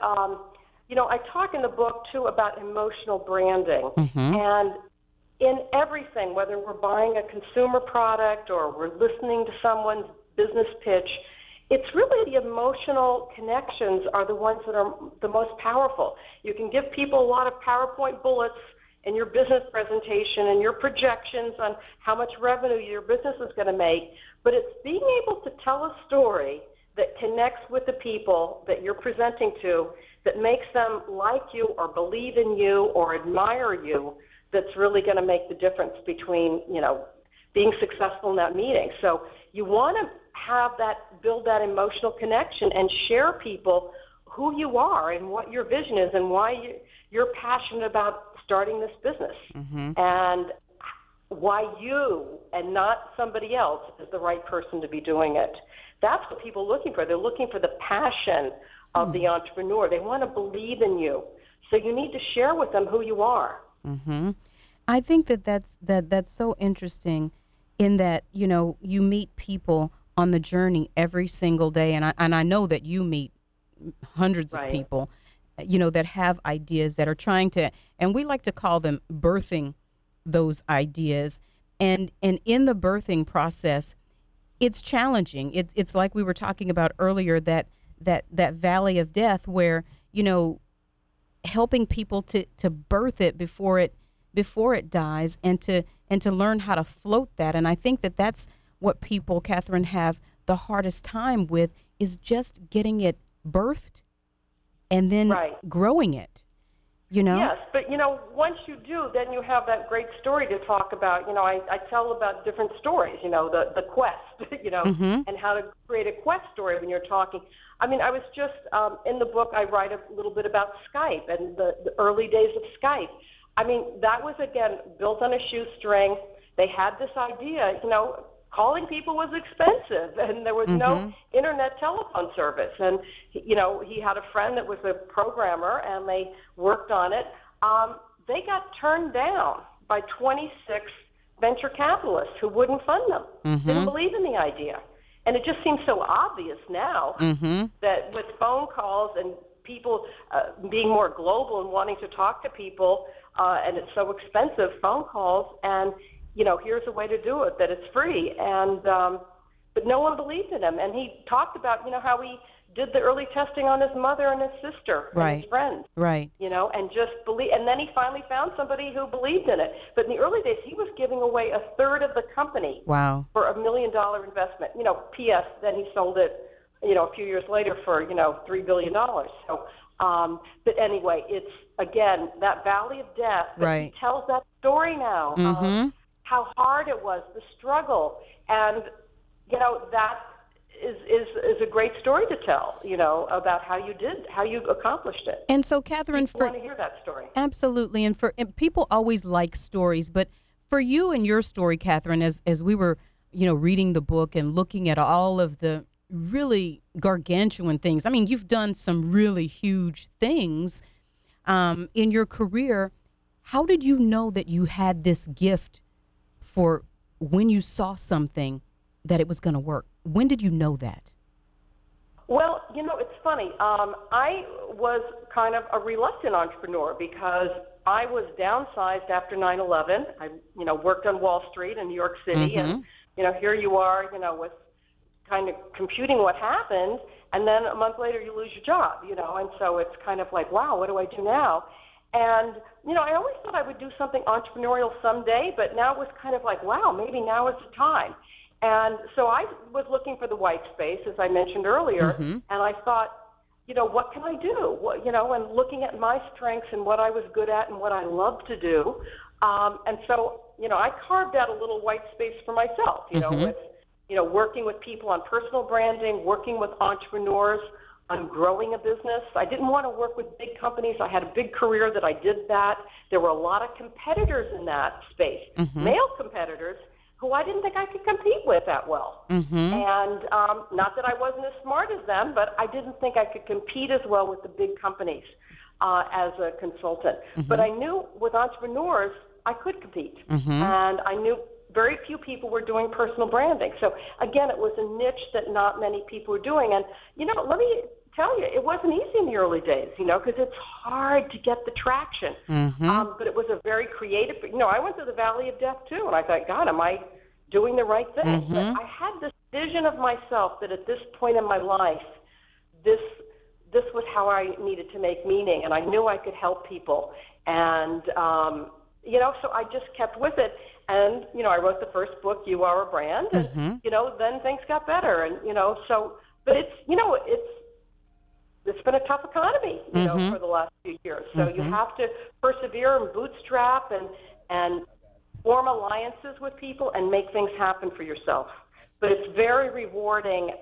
I talk in the book, too, about emotional branding. And in everything, whether we're buying a consumer product or we're listening to someone's business pitch, it's really the emotional connections are the ones that are the most powerful. You can give people a lot of PowerPoint bullets in your business presentation and your projections on how much revenue your business is going to make, but it's being able to tell a story that connects with the people that you're presenting to, that makes them like you or believe in you or admire you, that's really going to make the difference between, being successful in that meeting. So you want to build that emotional connection and share people who you are and what your vision is and why you're passionate about starting this business and why you and not somebody else is the right person to be doing it. That's what people are looking for. They're looking for the passion of the entrepreneur. They want to believe in you. So you need to share with them who you are. I think that's so interesting in that, you meet people on the journey every single day. And I know that you meet hundreds of people, that have ideas that are trying to, and we like to call them birthing those ideas. And in the birthing process, it's challenging. It's like we were talking about earlier, that valley of death where, helping people to birth it before it dies and to learn how to float that. And I think that's what people, Catherine, have the hardest time with, is just getting it birthed and then growing it, Yes, but, once you do, then you have that great story to talk about. I tell about different stories, the quest, and how to create a quest story when you're talking. I mean, I was just, in the book, I write a little bit about Skype and the early days of Skype. I mean, that was, again, built on a shoestring. They had this idea, calling people was expensive, and there was no internet telephone service. And, he had a friend that was a programmer, and they worked on it. They got turned down by 26 venture capitalists who wouldn't fund them, didn't believe in the idea. And it just seems so obvious now that with phone calls and people being more global and wanting to talk to people, and it's so expensive, phone calls, and here's a way to do it, that it's free. And but no one believed in him. And he talked about, how he did the early testing on his mother and his sister and his friends. And just believe. And then he finally found somebody who believed in it. But in the early days, he was giving away a third of the company for $1 million investment. P.S. Then he sold it, a few years later for, $3 billion. So, but anyway, it's, again, that valley of death. But he tells that story now. How hard it was, the struggle, and that is a great story to tell. About how you accomplished it. And so, Catherine, people want to hear that story. Absolutely, and people always like stories, but for you and your story, Catherine, as we were, reading the book and looking at all of the really gargantuan things. I mean, you've done some really huge things in your career. How did you know that you had this gift for when you saw something that it was going to work? When did you know that? Well, you know, it's funny. I was kind of a reluctant entrepreneur because I was downsized after 9/11. I, worked on Wall Street in New York City, and, here you are, with kind of computing what happened, and then a month later you lose your job, and so it's kind of like, wow, what do I do now? And, I always thought I would do something entrepreneurial someday, but now it was kind of like, wow, maybe now is the time. And so I was looking for the white space, as I mentioned earlier, and I thought, what can I do? And looking at my strengths and what I was good at and what I love to do. And so, I carved out a little white space for myself, with, working with people on personal branding, working with entrepreneurs on growing a business. I didn't want to work with big companies. I had a big career that I did that. There were a lot of competitors in that space, male competitors, who I didn't think I could compete with that well. And not that I wasn't as smart as them, but I didn't think I could compete as well with the big companies as a consultant. But I knew with entrepreneurs, I could compete. And I knew very few people were doing personal branding. So again, it was a niche that not many people were doing. And, let me tell you, it wasn't easy in the early days, because it's hard to get the traction. But it was a very creative, I went through the valley of death too, and I thought, God, am I doing the right thing? But I had this vision of myself that at this point in my life, this was how I needed to make meaning, and I knew I could help people. And, so I just kept with it. And, I wrote the first book, You Are a Brand, and, then things got better. And, but it's been a tough economy, for the last few years. So you have to persevere and bootstrap and form alliances with people and make things happen for yourself. But it's very rewarding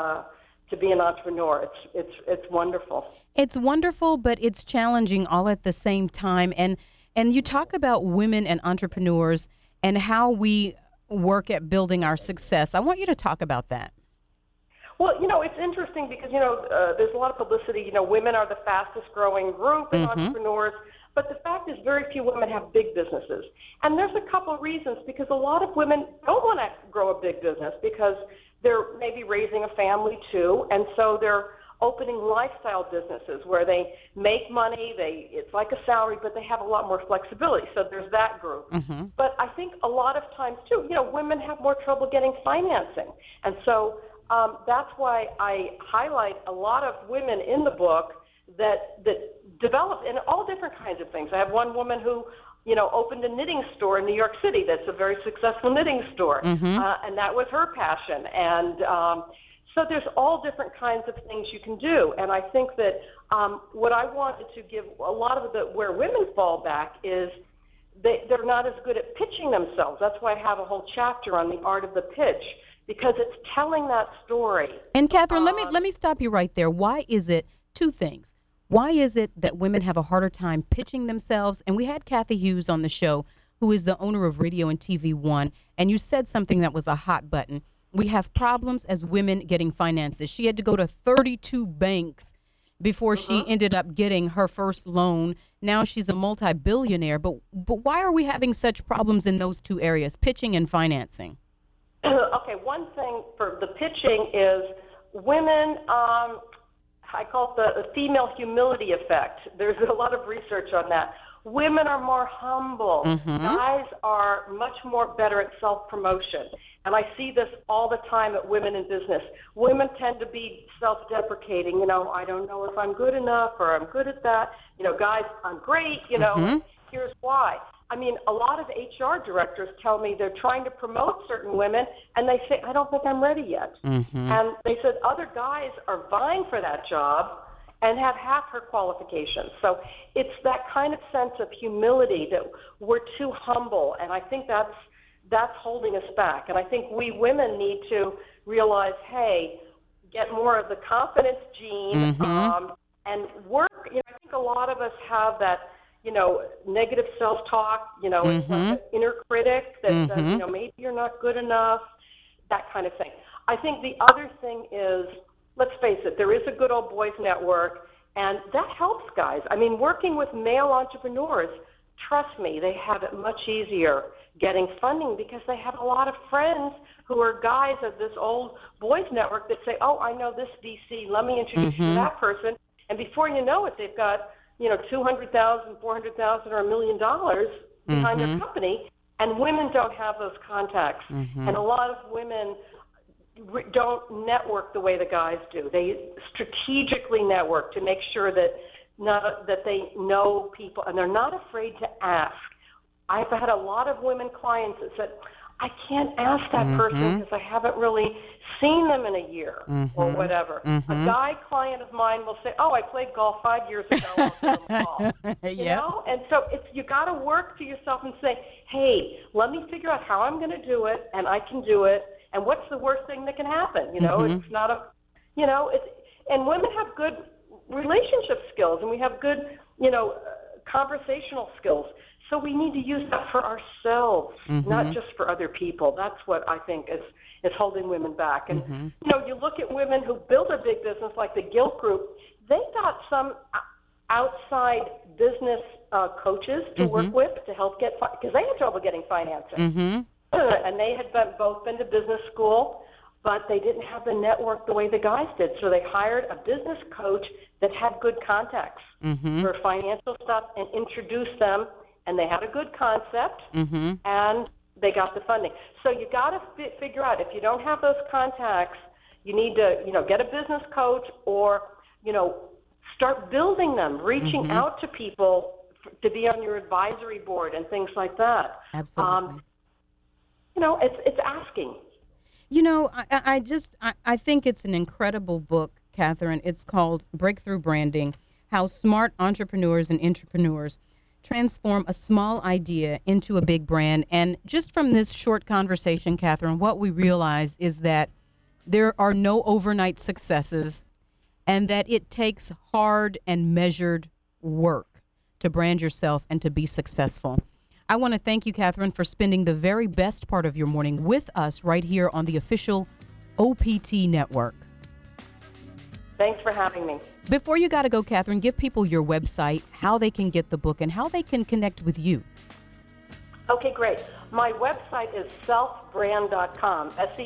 to be an entrepreneur. It's wonderful. It's wonderful, but it's challenging all at the same time. And you talk about women and entrepreneurs and how we work at building our success. I want you to talk about that. Well, it's interesting because, there's a lot of publicity. Women are the fastest growing group in entrepreneurs. But the fact is very few women have big businesses. And there's a couple of reasons, because a lot of women don't want to grow a big business because they're maybe raising a family too. And so they're opening lifestyle businesses where they make money, it's like a salary, but they have a lot more flexibility. So there's that group. But I think a lot of times too, women have more trouble getting financing. And so that's why I highlight a lot of women in the book that develop in all different kinds of things. I have one woman who, opened a knitting store in New York City that's a very successful knitting store, and that was her passion. And so there's all different kinds of things you can do. And I think that what I wanted to give a lot of where women fall back is they're not as good at pitching themselves. That's why I have a whole chapter on the art of the pitch, because it's telling that story. And Catherine, let me stop you right there. Why is it, two things. Why is it that women have a harder time pitching themselves? And we had Kathy Hughes on the show, who is the owner of Radio and TV One, and you said something that was a hot button. We have problems as women getting finances. She had to go to 32 banks before she ended up getting her first loan. Now she's a multi-billionaire. But why are we having such problems in those two areas, pitching and financing? Okay, one thing for the pitching is women, I call it the female humility effect. There's a lot of research on that. Women are more humble. Guys are much more better at self-promotion. And I see this all the time at women in business. Women tend to be self-deprecating. I don't know if I'm good enough or I'm good at that. Guys, I'm great, here's why. I mean, a lot of HR directors tell me they're trying to promote certain women, and they say, I don't think I'm ready yet. And they said other guys are vying for that job and have half her qualifications. So it's that kind of sense of humility that we're too humble, and I think that's holding us back. And I think we women need to realize, hey, get more of the confidence gene and work. I think a lot of us have that, negative self-talk, it's like an inner critic that says, maybe you're not good enough, that kind of thing. I think the other thing is, let's face it, there is a good old boys network, and that helps guys. I mean, working with male entrepreneurs, trust me, they have it much easier getting funding because they have a lot of friends who are guys of this old boys network that say, oh, I know this VC, let me introduce you to that person. And before you know it, they've got, $200,000, $400,000, or $1 million behind their company. And women don't have those contacts. And a lot of women don't network the way the guys do. They strategically network to make sure that they know people, and they're not afraid to ask. I've had a lot of women clients that said, I can't ask that person because I haven't really seen them in a year or whatever. A guy client of mine will say, oh, I played golf 5 years ago. I'll give him a call. You know? And so you got to work to yourself and say, hey, let me figure out how I'm going to do it, and I can do it. And what's the worst thing that can happen? It's not a, and women have good relationship skills, and we have good, conversational skills. So we need to use that for ourselves, not just for other people. That's what I think is holding women back. And, you look at women who built a big business like the Gilt Group, they got some outside business coaches to work with to help get, because they had trouble getting financing. And they had both been to business school, but they didn't have the network the way the guys did. So they hired a business coach that had good contacts for financial stuff and introduced them. And they had a good concept, and they got the funding. So you got to figure out, if you don't have those contacts, you need to, get a business coach or, start building them, reaching out to people to be on your advisory board and things like that. Absolutely. It's asking. I think it's an incredible book, Catherine. It's called Breakthrough Branding: How Smart Entrepreneurs and Intrapreneurs Transform a Small Idea into a Big Brand. And just from this short conversation, Catherine, what we realize is that there are no overnight successes, and that it takes hard and measured work to brand yourself and to be successful. I want to thank you, Catherine, for spending the very best part of your morning with us right here on the official OPT network. Thanks for having me. Before you got to go, Catherine, give people your website, how they can get the book, and how they can connect with you. Okay, great. My website is selfbrand.com,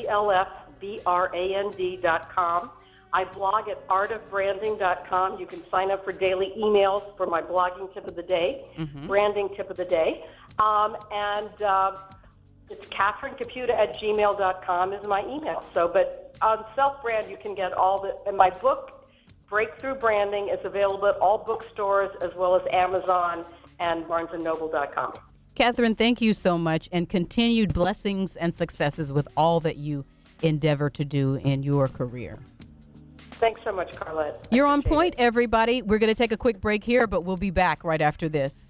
selfbrand.com. I blog at artofbranding.com. You can sign up for daily emails for my blogging tip of the day, branding tip of the day. It's catherinecomputer@gmail.com is my email. But on Self-Brand, you can get and my book, Breakthrough Branding, is available at all bookstores as well as Amazon and barnesandnoble.com. Catherine, thank you so much, and continued blessings and successes with all that you endeavor to do in your career. Thanks so much, Carlette. You're on point, everybody. We're going to take a quick break here, but we'll be back right after this.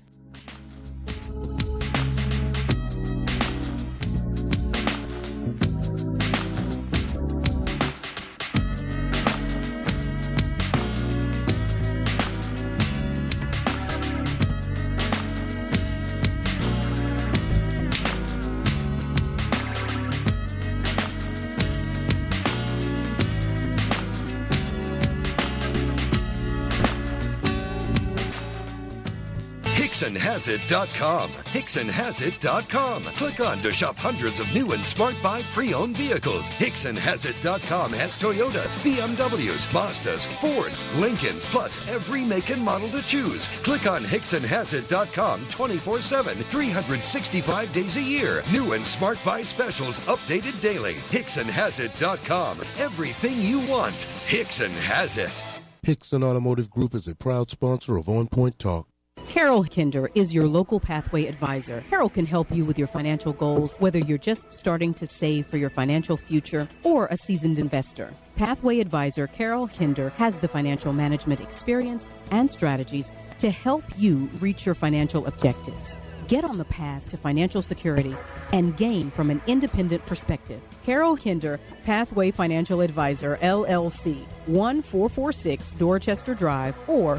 HicksonHasIt.com. HicksonHasIt.com. Click on to shop hundreds of new and smart buy pre-owned vehicles. HicksonHasIt.com has Toyotas, BMWs, Mazdas, Fords, Lincolns, plus every make and model to choose. Click on HicksonHasIt.com 24/7, 365 days a year. New and smart buy specials updated daily. HicksonHasIt.com. Everything you want. Hickson has it. Hickson Automotive Group is a proud sponsor of On Point Talk. Carol Kinder is your local Pathway advisor. Carol can help you with your financial goals, whether you're just starting to save for your financial future or a seasoned investor. Pathway advisor Carol Kinder has the financial management experience and strategies to help you reach your financial objectives. Get on the path to financial security and gain from an independent perspective. Carol Kinder, Pathway Financial Advisor, LLC, 1446 Dorchester Drive, or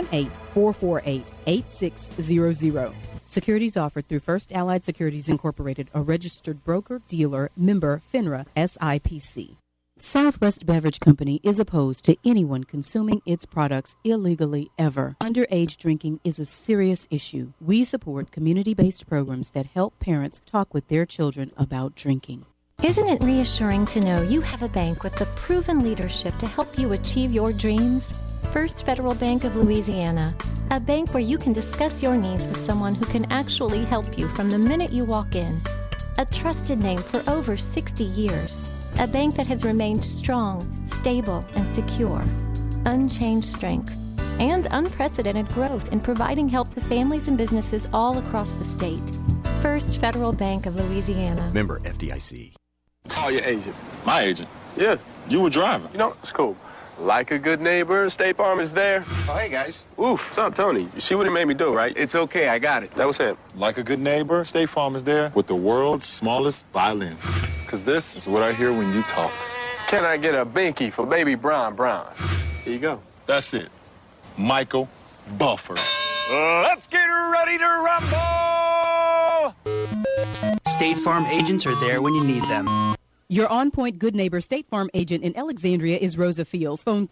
318-448-8600. Securities offered through First Allied Securities Incorporated, a registered broker, dealer, member, FINRA, SIPC. Southwest Beverage Company is opposed to anyone consuming its products illegally ever. Underage drinking is a serious issue. We support community-based programs that help parents talk with their children about drinking. Isn't it reassuring to know you have a bank with the proven leadership to help you achieve your dreams? First Federal Bank of Louisiana, a bank where you can discuss your needs with someone who can actually help you from the minute you walk in. A trusted name for over 60 years. A bank that has remained strong, stable, and secure. Unchanged strength and unprecedented growth in providing help to families and businesses all across the state. First Federal Bank of Louisiana. Member FDIC. Call your agent. My agent? Yeah. You were driving. You know, it's cool. Like a good neighbor, State Farm is there. Oh, hey, guys. Oof, what's up, Tony? You see what he made me do, right? It's okay, I got it. That was him. Like a good neighbor, State Farm is there with the world's smallest violin. Because this is what I hear when you talk. Can I get a binky for baby Brown? Here you go. That's it. Michael Buffer. Let's get ready to rumble! State Farm agents are there when you need them. Your on-point Good Neighbor State Farm agent in Alexandria is Rosa Fields. Phone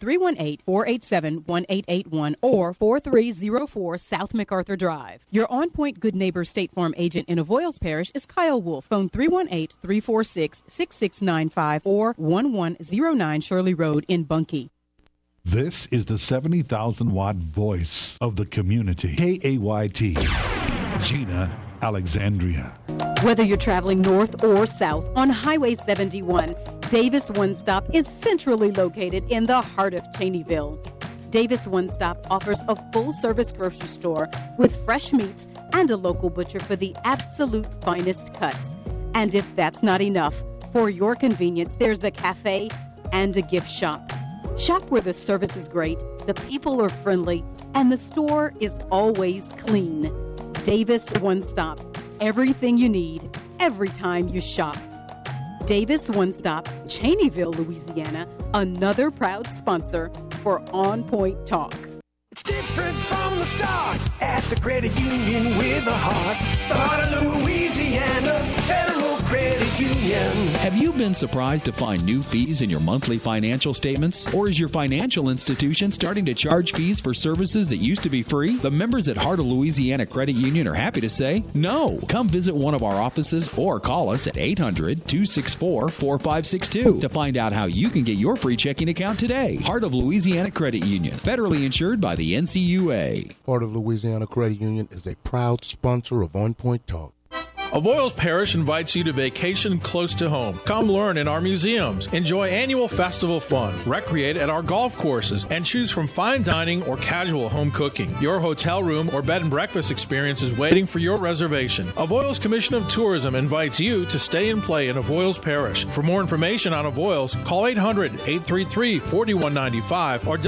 318-487-1881 or 4304 South MacArthur Drive. Your on-point Good Neighbor State Farm agent in Avoyles Parish is Kyle Wolf. Phone 318-346-6695 or 1109 Shirley Road in Bunkie. This is the 70,000-watt voice of the community. KAYT, Gina, Alexandria. Whether you're traveling north or south on Highway 71, Davis One Stop is centrally located in the heart of Cheneyville. Davis One Stop offers a full-service grocery store with fresh meats and a local butcher for the absolute finest cuts. And if that's not enough, for your convenience, there's a cafe and a gift shop. Shop where the service is great, the people are friendly, and the store is always clean. Davis One Stop. Everything you need, every time you shop. Davis One Stop, Cheneyville, Louisiana, another proud sponsor for On Point Talk. It's different from the start at the credit union with a heart. The heart of Louisiana, Federal Credit Union. Have you been surprised to find new fees in your monthly financial statements? Or is your financial institution starting to charge fees for services that used to be free? The members at Heart of Louisiana Credit Union are happy to say no. Come visit one of our offices or call us at 800-264-4562 to find out how you can get your free checking account today. Heart of Louisiana Credit Union, federally insured by the NCUA. Heart of Louisiana Credit Union is a proud sponsor of On Point Talk. Avoyles Parish invites you to vacation close to home. Come learn in our museums, enjoy annual festival fun, recreate at our golf courses, and choose from fine dining or casual home cooking. Your hotel room or bed and breakfast experience is waiting for your reservation. Avoyles Commission of Tourism invites you to stay and play in Avoyles Parish. For more information on Avoyles, call 800-833-4195 or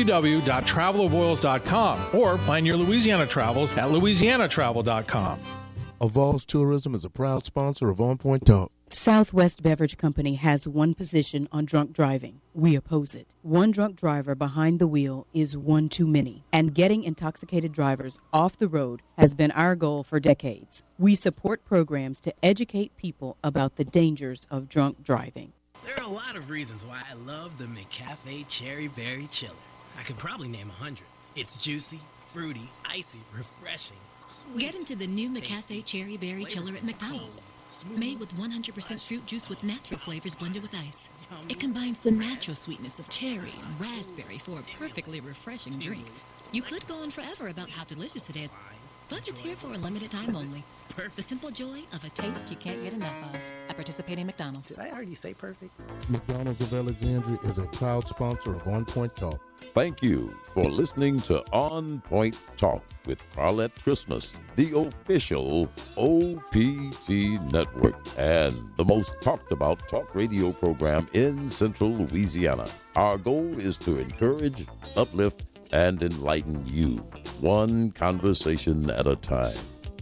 www.travelavoyles.com or plan your Louisiana travels at louisianatravel.com. Avoyles Tourism is a proud sponsor of On Point Talk. Southwest Beverage Company has one position on drunk driving. We oppose it. One drunk driver behind the wheel is one too many, and getting intoxicated drivers off the road has been our goal for decades. We support programs to educate people about the dangers of drunk driving. There are a lot of reasons why I love the McCafe Cherry Berry Chiller. I could probably name 100. It's juicy, fruity, icy, refreshing. Sweet, get into the new McCafe Cherry Berry Chiller at McDonald's. Made with 100% fruit juice with natural flavors blended with ice. It combines the natural sweetness of cherry and raspberry for a perfectly refreshing drink. You could go on forever about how delicious it is, but it's here for a limited time only. The simple joy of a taste you can't get enough of. At participating McDonald's. Did I already say perfect? McDonald's of Alexandria is a proud sponsor of On Point Talk. Thank you for listening to On Point Talk with Carlette Christmas, the official OPT network and the most talked about talk radio program in Central Louisiana. Our goal is to encourage, uplift, and enlighten you, one conversation at a time.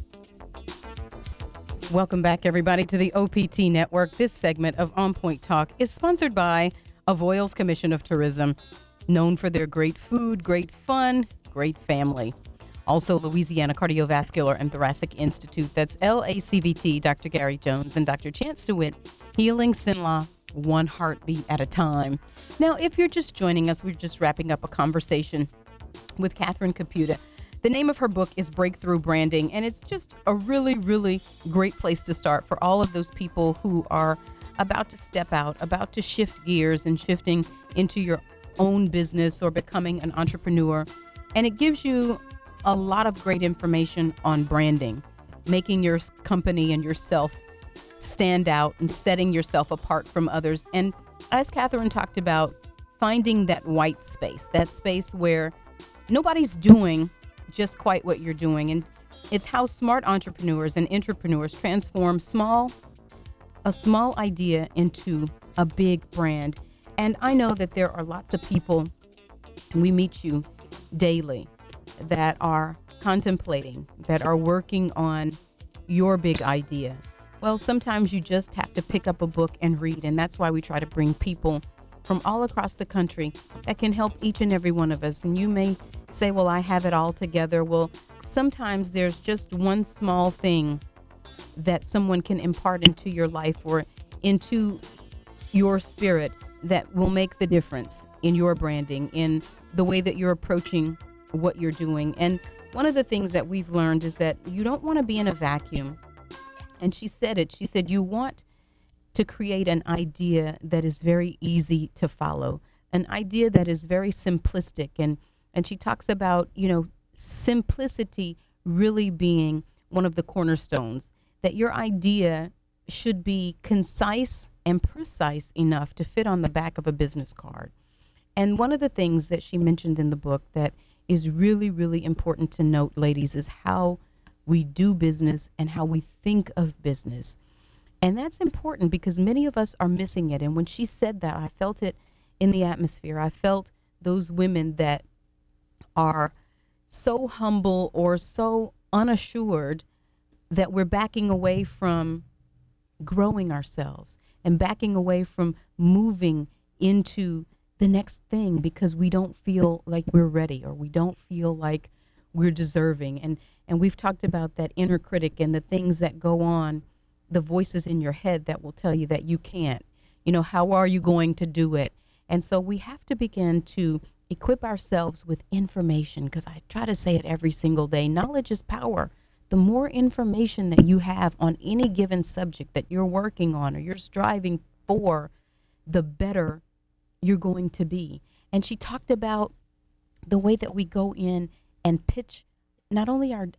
Welcome back, everybody, to the OPT Network. This segment of On Point Talk is sponsored by Avoyles Commission of Tourism, known for their great food, great fun, great family. Also, Louisiana Cardiovascular and Thoracic Institute, that's LACVT, Dr. Gary Jones and Dr. Chance DeWitt, Healing Sinlaw one heartbeat at a time. Now, if you're just joining us, we're just wrapping up a conversation with Catherine Caputa. The name of her book is Breakthrough Branding, and it's just a really, really great place to start for all of those people who are about to step out, about to shift gears and shifting into your own business or becoming an entrepreneur. And it gives you a lot of great information on branding, making your company and yourself stand out and setting yourself apart from others. And as Catherine talked about, finding that white space, that space where nobody's doing just quite what you're doing. And it's how smart entrepreneurs and entrepreneurs transform a small idea into a big brand. And I know that there are lots of people, and we meet you daily, that are contemplating, that are working on your big idea. Well, sometimes you just have to pick up a book and read, and that's why we try to bring people from all across the country that can help each and every one of us. And you may say, well, I have it all together. Well, sometimes there's just one small thing that someone can impart into your life or into your spirit that will make the difference in your branding, in the way that you're approaching what you're doing. And one of the things that we've learned is that you don't want to be in a vacuum. And she said it. She said, you want to create an idea that is very easy to follow, an idea that is very simplistic. And she talks about, simplicity really being one of the cornerstones, that your idea should be concise and precise enough to fit on the back of a business card. And one of the things that she mentioned in the book that is really, really important to note, ladies, is how we do business and how we think of business. And that's important because many of us are missing it. And when she said that, I felt it in the atmosphere. I felt those women that are so humble or so unassured that we're backing away from growing ourselves and backing away from moving into the next thing because we don't feel like we're ready or we don't feel like we're deserving. And we've talked about that inner critic and the things that go on, the voices in your head that will tell you that you can't. How are you going to do it? And so we have to begin to equip ourselves with information, because I try to say it every single day. Knowledge is power. The more information that you have on any given subject that you're working on or you're striving for, the better you're going to be. And she talked about the way that we go in and pitch not only our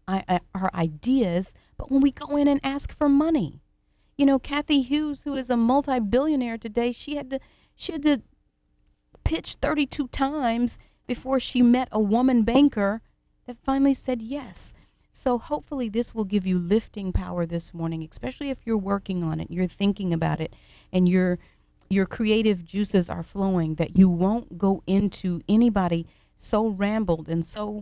ideas, but when we go in and ask for money. Kathy Hughes, who is a multi-billionaire today, she had to pitch 32 times before she met a woman banker that finally said yes. So hopefully this will give you lifting power this morning, especially if you're working on it, you're thinking about it, and your creative juices are flowing, that you won't go into anybody so rambled and so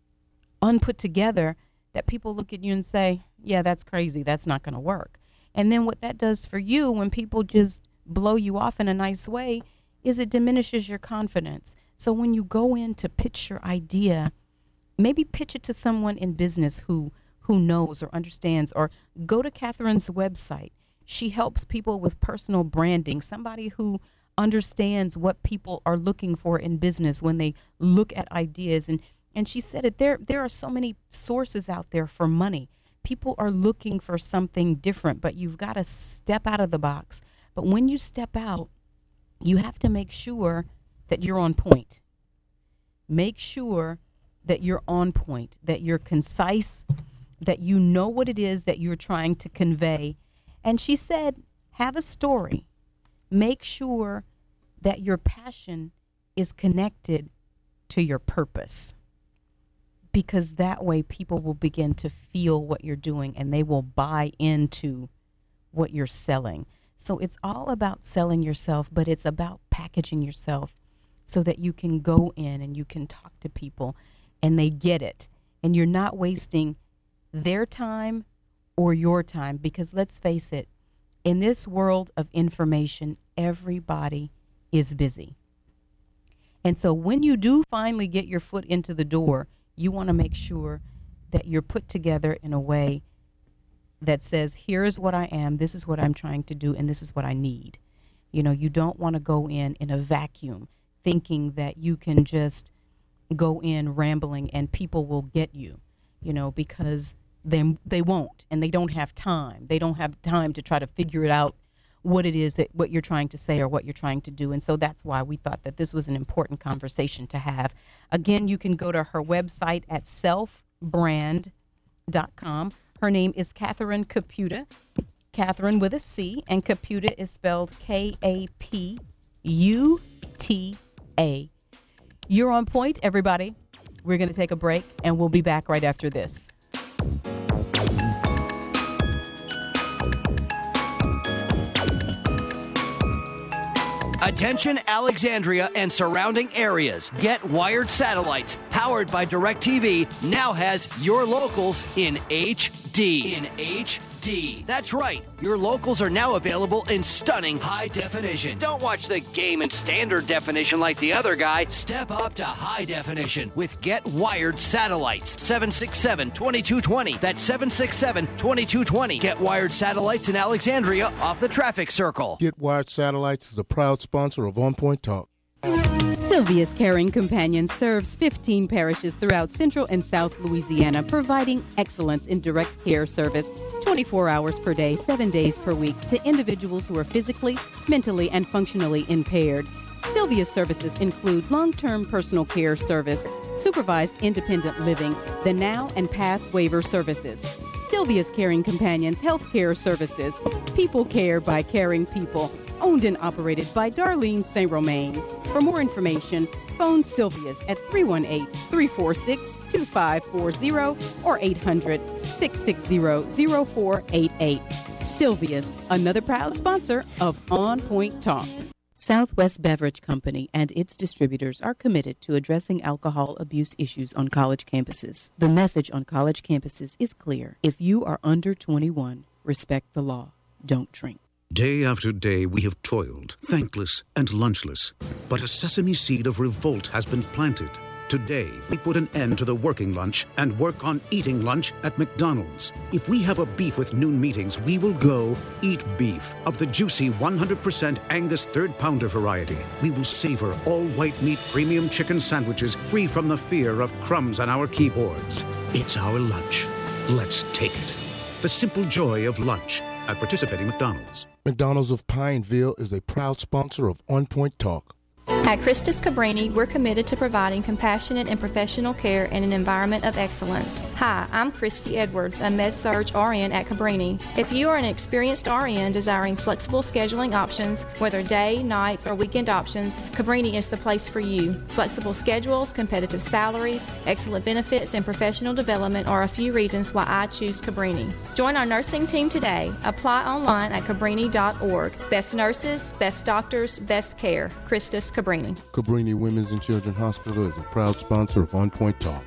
unput together that people look at you and say, yeah, that's crazy. That's not going to work. And then what that does for you when people just blow you off in a nice way is it diminishes your confidence. So when you go in to pitch your idea, maybe pitch it to someone in business who knows or understands, or go to Catherine's website. She helps people with personal branding, somebody who understands what people are looking for in business when they look at ideas. And she said it, there are so many sources out there for money. People are looking for something different, but you've got to step out of the box. But when you step out, you have to make sure that you're on point. Make sure that you're on point, that you're concise, that you know what it is that you're trying to convey. And she said, have a story. Make sure that your passion is connected to your purpose, because that way people will begin to feel what you're doing and they will buy into what you're selling. So it's all about selling yourself, but it's about packaging yourself so that you can go in and you can talk to people and they get it. And you're not wasting their time or your time, because let's face it, in this world of information, everybody is busy. And so when you do finally get your foot into the door, you want to make sure that you're put together in a way that says, here is what I am, this is what I'm trying to do, and this is what I need. You know, you don't want to go in a vacuum thinking that you can just go in rambling and people will get you, you know, because they won't, and they don't have time. They don't have time to try to figure it out what it is that what you're trying to say or what you're trying to do. And so that's why we thought that this was an important conversation to have. Again, you can go to her website at selfbrand.com. Her name is Catherine Caputa, Catherine with a C, and Caputa is spelled Kaputa. You're on point, everybody. We're going to take a break, and we'll be back right after this. Attention Alexandria and surrounding areas. Get Wired Satellites, powered by DirecTV, now has your locals in HD. In HD. That's right. Your locals are now available in stunning high definition. Don't watch the game in standard definition like the other guy. Step up to high definition with Get Wired Satellites. 767-2220. That's 767-2220. Get Wired Satellites in Alexandria off the traffic circle. Get Wired Satellites is a proud sponsor of On Point Talk. Sylvia's Caring Companion serves 15 parishes throughout Central and South Louisiana, providing excellence in direct care service 24 hours per day, 7 days per week to individuals who are physically, mentally, and functionally impaired. Sylvia's services include long-term personal care service, supervised independent living, the now and past waiver services. Sylvia's Caring Companions Health Care Services, people care by caring people, owned and operated by Darlene St. Romain. For more information, phone Sylvia's at 318-346-2540 or 800-660-0488. Sylvia's, another proud sponsor of On Point Talk. Southwest Beverage Company and its distributors are committed to addressing alcohol abuse issues on college campuses. The message on college campuses is clear. If you are under 21, respect the law. Don't drink. Day after day we have toiled, thankless and lunchless. But a sesame seed of revolt has been planted. Today, we put an end to the working lunch and work on eating lunch at McDonald's. If we have a beef with noon meetings, we will go eat beef of the juicy 100% Angus third pounder variety. We will savor all white meat premium chicken sandwiches free from the fear of crumbs on our keyboards. It's our lunch. Let's take it. The simple joy of lunch at participating McDonald's. McDonald's of Pineville is a proud sponsor of On Point Talk. At Christus Cabrini, we're committed to providing compassionate and professional care in an environment of excellence. Hi, I'm Christy Edwards, a Med-Surg RN at Cabrini. If you are an experienced RN desiring flexible scheduling options, whether day, nights, or weekend options, Cabrini is the place for you. Flexible schedules, competitive salaries, excellent benefits, and professional development are a few reasons why I choose Cabrini. Join our nursing team today. Apply online at cabrini.org. Best nurses, best doctors, best care. Christus Cabrini. Cabrini Women's and Children's Hospital is a proud sponsor of On Point Talk.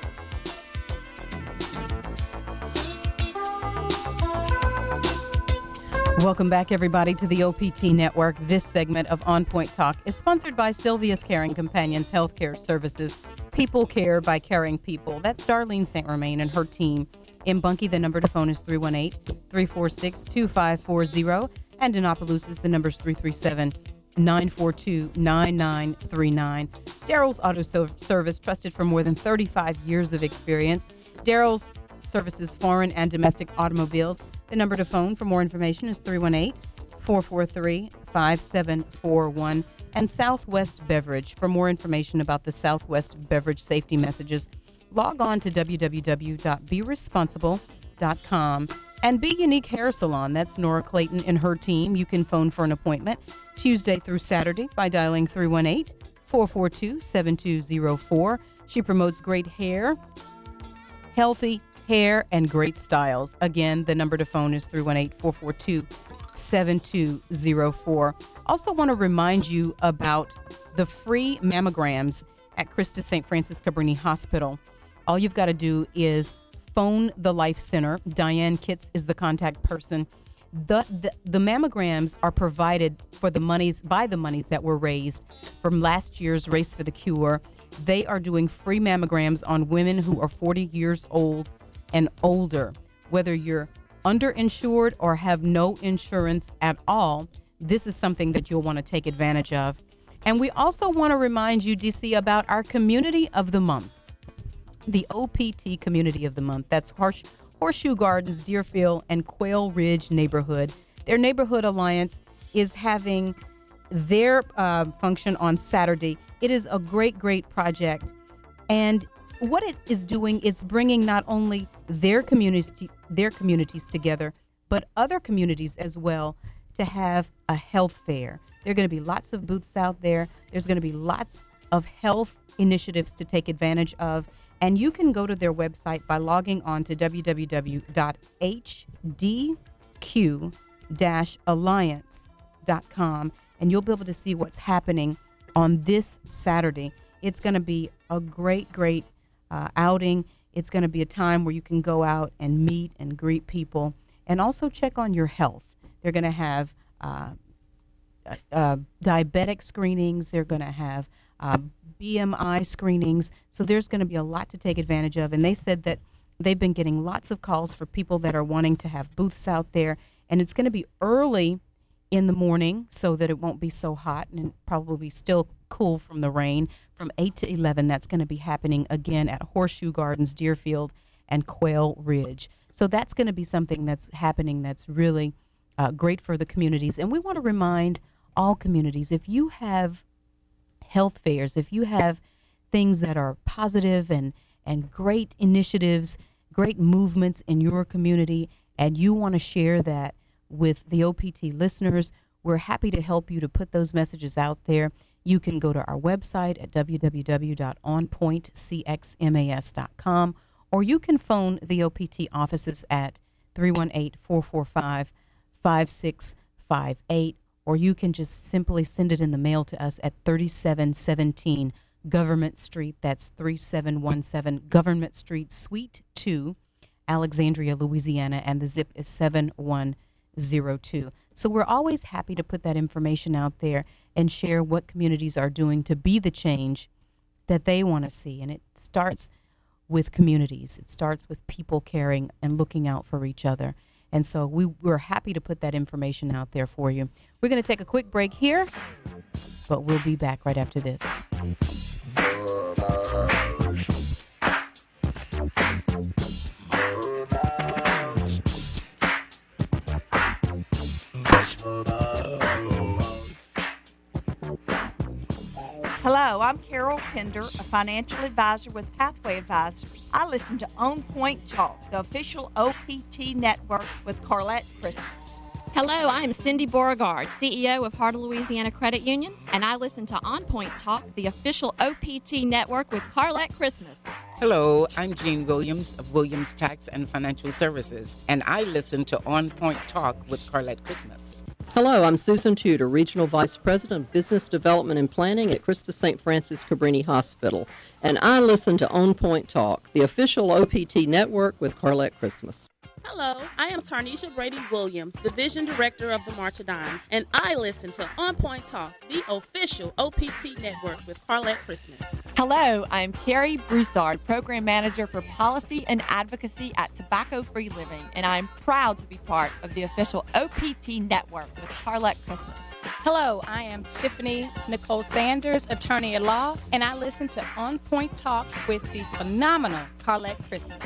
Welcome back, everybody, to the OPT Network. This segment of On Point Talk is sponsored by Sylvia's Caring Companions Healthcare Services. People care by caring people. That's Darlene St. Romain and her team. In Bunkie, the number to phone is 318-346-2540. And in Opelousas, the number is 337-942-9939. Daryl's Auto Service, trusted for more than 35 years of experience. Daryl's services foreign and domestic automobiles. The number to phone for more information is 318-443-5741. And Southwest Beverage. For more information about the Southwest Beverage safety messages, log on to www.beresponsible.com. And Be Unique Hair Salon, that's Nora Clayton and her team. You can phone for an appointment Tuesday through Saturday by dialing 318-442-7204. She promotes great hair, healthy hair, and great styles. Again, the number to phone is 318-442-7204. Also want to remind you about the free mammograms at Christus St. Francis Cabrini Hospital. All you've got to do is phone the Life Center. Diane Kitts is the contact person. The mammograms are provided for the monies that were raised from last year's Race for the Cure. They are doing free mammograms on women who are 40 years old and older. Whether you're underinsured or have no insurance at all, this is something that you'll want to take advantage of. And we also want to remind you, DC, about our Community of the Month, the OPT Community of the Month. That's Horseshoe Gardens, Deerfield, and Quail Ridge neighborhood. Their neighborhood alliance is having their function on Saturday. It is a great, great project. And what it is doing is bringing not only their communities together, but other communities as well to have a health fair. There are going to be lots of booths out there. There's going to be lots of health initiatives to take advantage of. And you can go to their website by logging on to www.hdq-alliance.com, and you'll be able to see what's happening on this Saturday. It's going to be a great, great outing. It's going to be a time where you can go out and meet and greet people and also check on your health. They're going to have diabetic screenings. They're going to have BMI screenings. So there's going to be a lot to take advantage of. And they said that they've been getting lots of calls for people that are wanting to have booths out there. And it's going to be early in the morning so that it won't be so hot and probably still cool from the rain. From 8 to 11, that's going to be happening again at Horseshoe Gardens, Deerfield, and Quail Ridge. So that's going to be something that's happening that's really great for the communities. And we want to remind all communities, if you have health fairs, if you have things that are positive and great initiatives, great movements in your community, and you want to share that with the OPT listeners, we're happy to help you to put those messages out there. You can go to our website at www.onpointcxmas.com, or you can phone the OPT offices at 318-445-5658, or you can just simply send it in the mail to us at 3717 Government Street. That's 3717 Government Street, Suite 2, Alexandria, Louisiana, and the zip is 7102. So we're always happy to put that information out there and share what communities are doing to be the change that they want to see. And it starts with communities. It starts with people caring and looking out for each other. And so we're happy to put that information out there for you. We're going to take a quick break here, but we'll be back right after this. Hello, I'm Carol Pender, a financial advisor with Pathway Advisors. I listen to On Point Talk, the official OPT network with Carlette Christmas. Hello, I'm Cindy Beauregard, CEO of Heart of Louisiana Credit Union, and I listen to On Point Talk, the official OPT network with Carlette Christmas. Hello, I'm Gene Williams of Williams Tax and Financial Services, and I listen to On Point Talk with Carlette Christmas. Hello, I'm Susan Tudor, Regional Vice President of Business Development and Planning at Christus St. Francis Cabrini Hospital, and I listen to On Point Talk, the official OPT network with Carlette Christmas. Hello, I am Tarnisha Brady Williams, Division Director of the March of Dimes, and I listen to On Point Talk, the official OPT network with Carlette Christmas. Hello, I'm Carrie Broussard, Program Manager for Policy and Advocacy at Tobacco Free Living, and I'm proud to be part of the official OPT network with Carlette Christmas. Hello, I am Tiffany Nicole Sanders, attorney at law, and I listen to On Point Talk with the phenomenal Carlette Christmas.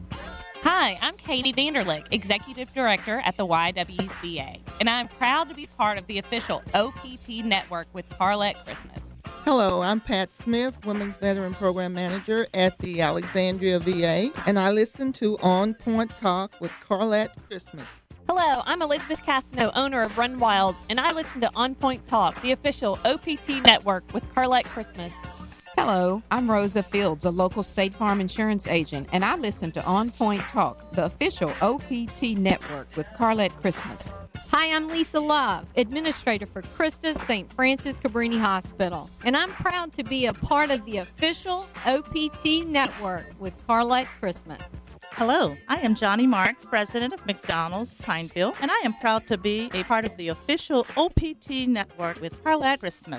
Hi, I'm Katie Vanderlick, Executive Director at the YWCA, and I'm proud to be part of the official OPT network with Carlette Christmas. Hello, I'm Pat Smith, Women's Veteran Program Manager at the Alexandria VA, and I listen to On Point Talk with Carlette Christmas. Hello, I'm Elizabeth Castano, owner of Run Wild, and I listen to On Point Talk, the official OPT network with Carlette Christmas. Hello, I'm Rosa Fields, a local State Farm insurance agent, and I listen to On Point Talk, the official OPT network with Carlette Christmas. Hi, I'm Lisa Love, Administrator for Christus St. Francis Cabrini Hospital, and I'm proud to be a part of the official OPT network with Carlette Christmas. Hello, I am Johnny Marks, President of McDonald's Pineville, and I am proud to be a part of the official OPT network with Carlette Christmas.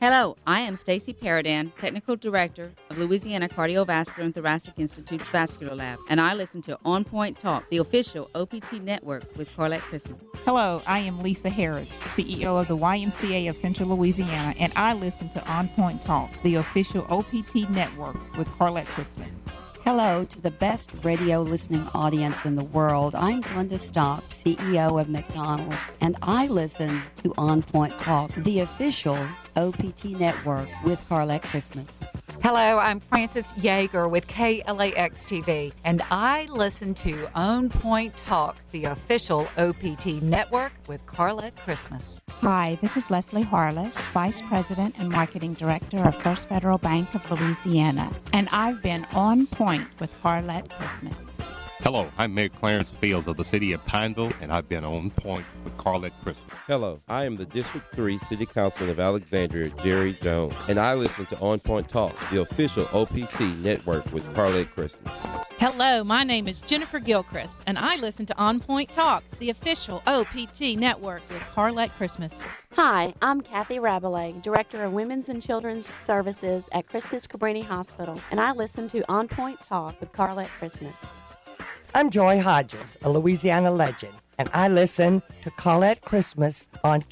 Hello, I am Stacy Paradan, Technical Director of Louisiana Cardiovascular and Thoracic Institute's Vascular Lab, and I listen to On Point Talk, the official OPT network with Carlette Christmas. Hello, I am Lisa Harris, CEO of the YMCA of Central Louisiana, and I listen to On Point Talk, the official OPT network with Carlette Christmas. Hello to the best radio listening audience in the world. I'm Glenda Stock, CEO of McDonald's, and I listen to On Point Talk, the official OPT network with Carlette Christmas. Hello, I'm Frances Yeager with KLAX TV, and I listen to On Point Talk, the official OPT network with Carlette Christmas. Hi, this is Leslie Harless, Vice President and Marketing Director of First Federal Bank of Louisiana, and I've been on point with Carlette Christmas. Hello, I'm Mayor Clarence Fields of the City of Pineville, and I've been on point with Carlette Christmas. Hello, I am the District 3 City Councilman of Alexandria, Jerry Jones, and I listen to On Point Talk, the official OPT network with Carlette Christmas. Hello, my name is Jennifer Gilchrist, and I listen to On Point Talk, the official OPT network with Carlette Christmas. Hi, I'm Kathy Rabelais, Director of Women's and Children's Services at Christus Cabrini Hospital, and I listen to On Point Talk with Carlette Christmas. I'm Joy Hodges, a Louisiana legend, and I listen to Carlette Christmas on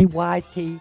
KAYT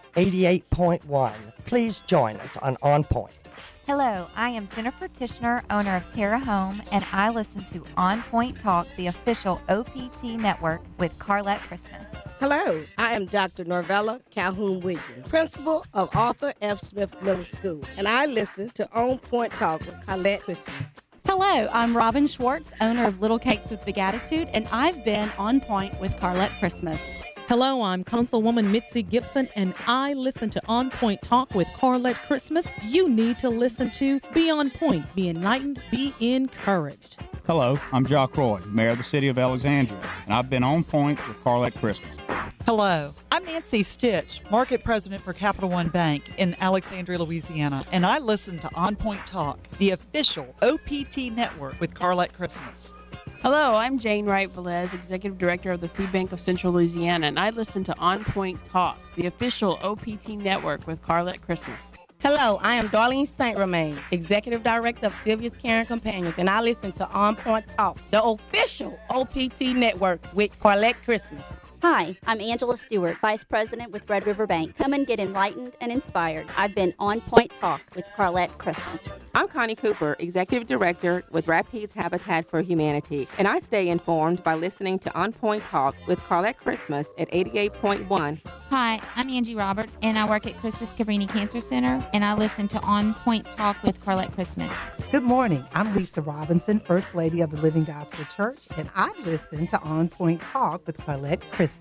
88.1. Please join us on Point. Hello, I am Jennifer Tishner, owner of Terra Home, and I listen to On Point Talk, the official OPT network with Carlette Christmas. Hello, I am Dr. Norvella Calhoun Williams, principal of Arthur F. Smith Middle School, and I listen to On Point Talk with Carlette Christmas. Hello, I'm Robin Schwartz, owner of Little Cakes with Big Attitude, and I've been on point with Carlette Christmas. Hello, I'm Councilwoman Mitzi Gibson, and I listen to On Point Talk with Carlette Christmas. You need to listen to Be On Point, be enlightened, be encouraged. Hello, I'm Jock Roy, Mayor of the City of Alexandria, and I've been on point with Carlette Christmas. Hello, I'm Nancy Stitch, Market President for Capital One Bank in Alexandria, Louisiana, and I listen to On Point Talk, the official OPT network with Carlette Christmas. Hello, I'm Jane Wright Velez, Executive Director of the Food Bank of Central Louisiana, and I listen to On Point Talk, the official OPT network with Carlette Christmas. Hello, I am Darlene St. Romain, Executive Director of Sylvia's Caring Companions, and I listen to On Point Talk, the official OPT network with Carlette Christmas. Hi, I'm Angela Stewart, Vice President with Red River Bank. Come and get enlightened and inspired. I've been On Point Talk with Carlette Christmas. I'm Connie Cooper, Executive Director with Rapides Habitat for Humanity, and I stay informed by listening to On Point Talk with Carlette Christmas at 88.1. Hi, I'm Angie Roberts, and I work at Christus Cabrini Cancer Center, and I listen to On Point Talk with Carlette Christmas. Good morning. I'm Lisa Robinson, First Lady of the Living Gospel Church, and I listen to On Point Talk with Carlette Christmas.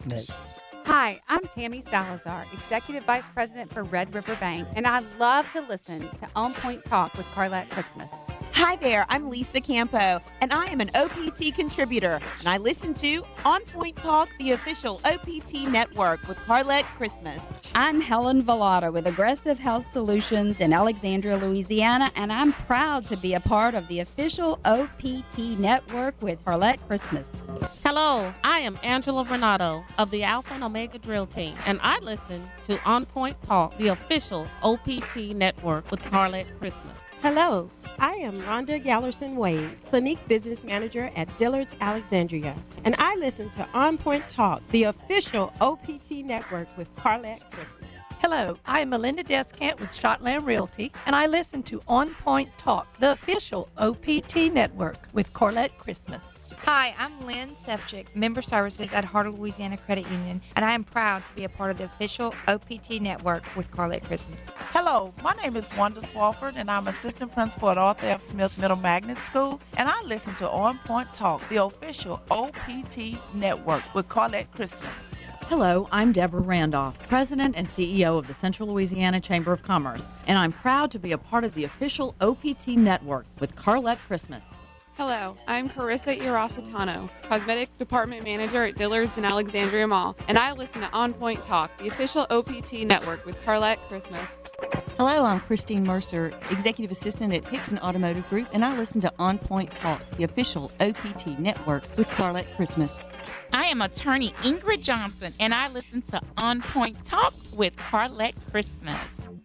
Hi, I'm Tammy Salazar, Executive Vice President for Red River Bank, and I love to listen to On Point Talk with Carlette Christmas. Hi there, I'm Lisa Campo, and I am an OPT contributor, and I listen to On Point Talk, the official OPT network with Carlette Christmas. I'm Helen Vallada with Aggressive Health Solutions in Alexandria, Louisiana, and I'm proud to be a part of the official OPT network with Carlette Christmas. Hello, I am Angela Renato of the Alpha and Omega Drill Team, and I listen to On Point Talk, the official OPT network with Carlette Christmas. Hello, I am Rhonda Gallerson Wade, Clinique Business Manager at Dillard's Alexandria, and I listen to On Point Talk, the official OPT network with Carlette Christmas. Hello, I am Melinda Descant with Shotland Realty, and I listen to On Point Talk, the official OPT network with Carlette Christmas. Hi, I'm Lynn Sefcik, Member Services at Heart of Louisiana Credit Union, and I am proud to be a part of the official OPT network with Carlette Christmas. Hello, my name is Wanda Swafford, and I'm Assistant Principal at Arthur F. Smith Middle Magnet School, and I listen to On Point Talk, the official OPT network with Carlette Christmas. Hello, I'm Deborah Randolph, President and CEO of the Central Louisiana Chamber of Commerce, and I'm proud to be a part of the official OPT network with Carlette Christmas. Hello, I'm Carissa Irasitano, Cosmetic Department Manager at Dillard's in Alexandria Mall, and I listen to On Point Talk, the official OPT network with Carlette Christmas. Hello, I'm Christine Mercer, Executive Assistant at Hickson Automotive Group, and I listen to On Point Talk, the official OPT network with Carlette Christmas. I am attorney Ingrid Johnson, and I listen to On Point Talk with Carlette Christmas.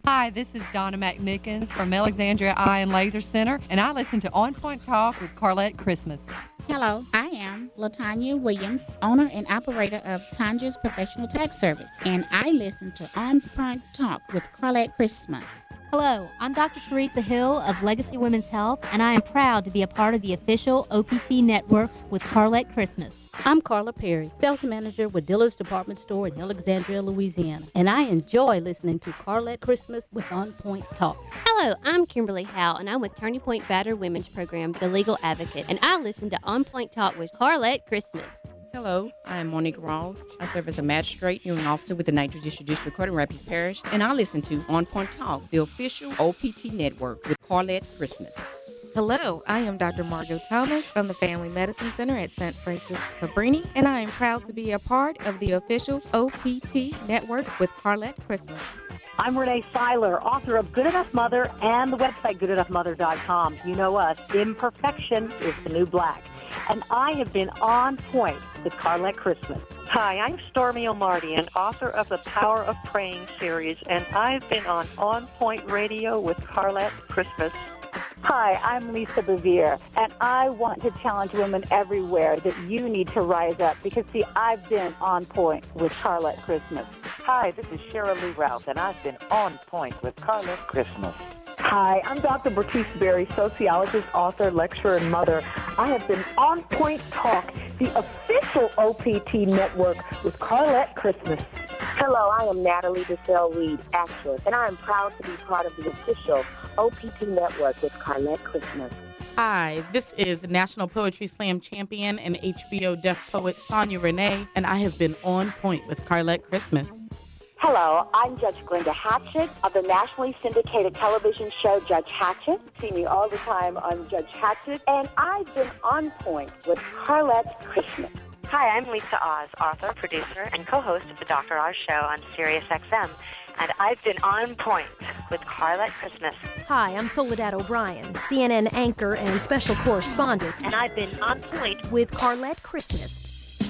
Hi, this is Donna McNickens from Alexandria Eye and Laser Center, and I listen to On Point Talk with Carlette Christmas. Hello, I am LaTanya Williams, owner and operator of Tanya's Professional Tax Service, and I listen to On Point Talk with Carlette Christmas. Hello, I'm Dr. Teresa Hill of Legacy Women's Health, and I am proud to be a part of the official OPT network with Carlette Christmas. I'm Carla Perry, sales manager with Dillard's Department Store in Alexandria, Louisiana, and I enjoy listening to Carlette Christmas with On Point Talks. Hello, I'm Kimberly Howe, and I'm with Turning Point Battered Women's Program, The Legal Advocate, and I listen to On Point Talk with Carlette Christmas. Hello, I am Monique Rawls. I serve as a magistrate hearing officer with the 9th Judicial District Court in Rapides Parish, and I listen to On Point Talk, the official OPT network with Carlette Christmas. Hello, I am Dr. Margot Thomas from the Family Medicine Center at St. Francis Cabrini, and I am proud to be a part of the official OPT network with Carlette Christmas. I'm Renee Seiler, author of Good Enough Mother and the website goodenoughmother.com. You know us, imperfection is the new black. And I have been on point with Carlette Christmas. Hi, I'm Stormy O'Mardian, author of the Power of Praying series, and I've been on Point Radio with Carlette Christmas. Hi, I'm Lisa Bevere, and I want to challenge women everywhere that you need to rise up because, see, I've been on point with Carlette Christmas. Hi, this is Cheryl Lee Rouse, and I've been on point with Carlette Christmas. Hi, I'm Dr. Bertice Berry, sociologist, author, lecturer, and mother. I have been On Point Talk, the official OPT network with Carlette Christmas. Hello, I am Natalie DeSalle-Reed, actress, and I am proud to be part of the official OPT network with Carlette Christmas. Hi, this is National Poetry Slam champion and HBO deaf poet Sonia Renee, and I have been on point with Carlette Christmas. Hello, I'm Judge Glenda Hatchett of the nationally syndicated television show Judge Hatchett. See me all the time on Judge Hatchett, and I've been on point with Carlette Christmas. Hi, I'm Lisa Oz, author, producer, and co-host of the Dr. Oz Show on SiriusXM, and I've been on point with Carlette Christmas. Hi, I'm Soledad O'Brien, CNN anchor and special correspondent, and I've been on point with Carlette Christmas.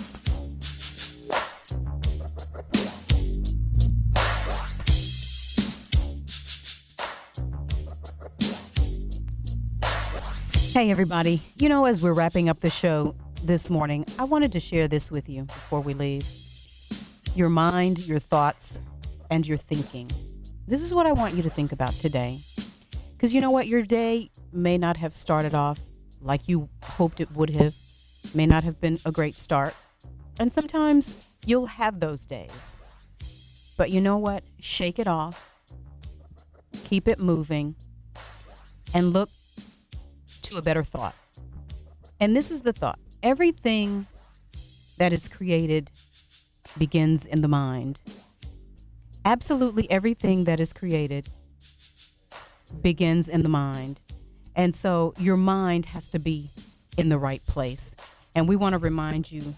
Hey, everybody. You know, as we're wrapping up the show this morning, I wanted to share this with you before we leave. Your mind, your thoughts, and your thinking. This is what I want you to think about today. Because you know what? Your day may not have started off like you hoped it would have, may not have been a great start. And sometimes you'll have those days. But you know what? Shake it off, keep it moving, and look to a better thought. And this is the thought. Everything that is created begins in the mind. Absolutely everything that is created begins in the mind. And so your mind has to be in the right place. And we want to remind you,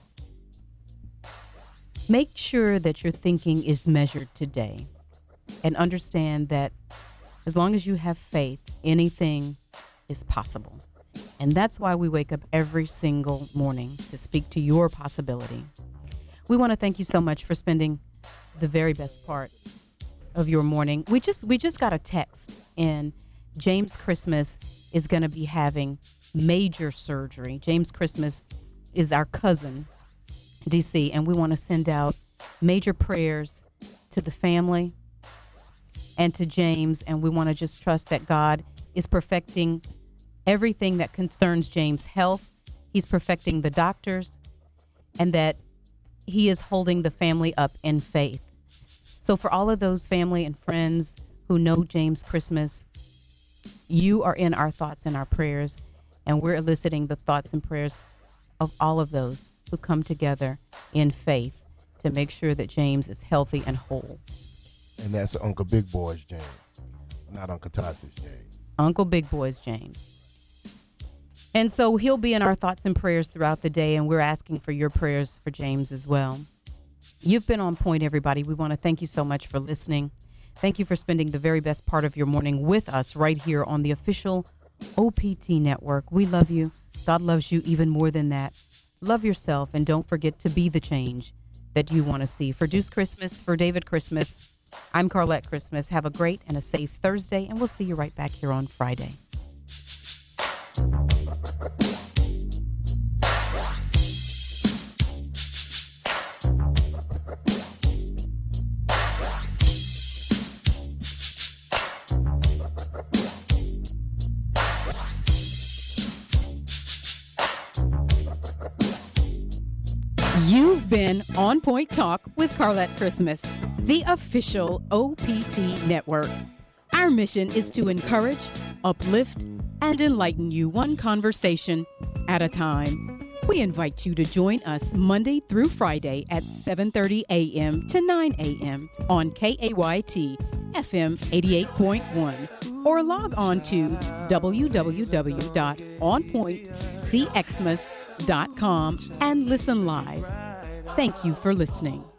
make sure that your thinking is measured today. And understand that as long as you have faith, anything is possible. And that's why we wake up every single morning to speak to your possibility. We want to thank you so much for spending the very best part of your morning. We just got a text, and James Christmas is going to be having major surgery. James Christmas is our cousin, DC, and we want to send out major prayers to the family and to James, and we want to just trust that God is perfecting everything that concerns James' health. He's perfecting the doctors, and that he is holding the family up in faith. So for all of those family and friends who know James Christmas, you are in our thoughts and our prayers, and we're eliciting the thoughts and prayers of all of those who come together in faith to make sure that James is healthy and whole. And that's Uncle Big Boy's James, not Uncle Todd's James. Uncle Big Boy's James. And so he'll be in our thoughts and prayers throughout the day, and we're asking for your prayers for James as well. You've been on point, everybody. We want to thank you so much for listening. Thank you for spending the very best part of your morning with us right here on the official OPT network. We love you. God loves you even more than that. Love yourself, and don't forget to be the change that you want to see. For Deuce Christmas, for David Christmas, I'm Carlette Christmas. Have a great and a safe Thursday, and we'll see you right back here on Friday. You've been On Point Talk with Carlette Christmas, the official OPT network. Our mission is to encourage, uplift, and enlighten you one conversation at a time. We invite you to join us Monday through Friday at 7:30 a.m. to 9 a.m. on KAYT FM 88.1 or log on to www.onpointcxmas.com and listen live. Thank you for listening.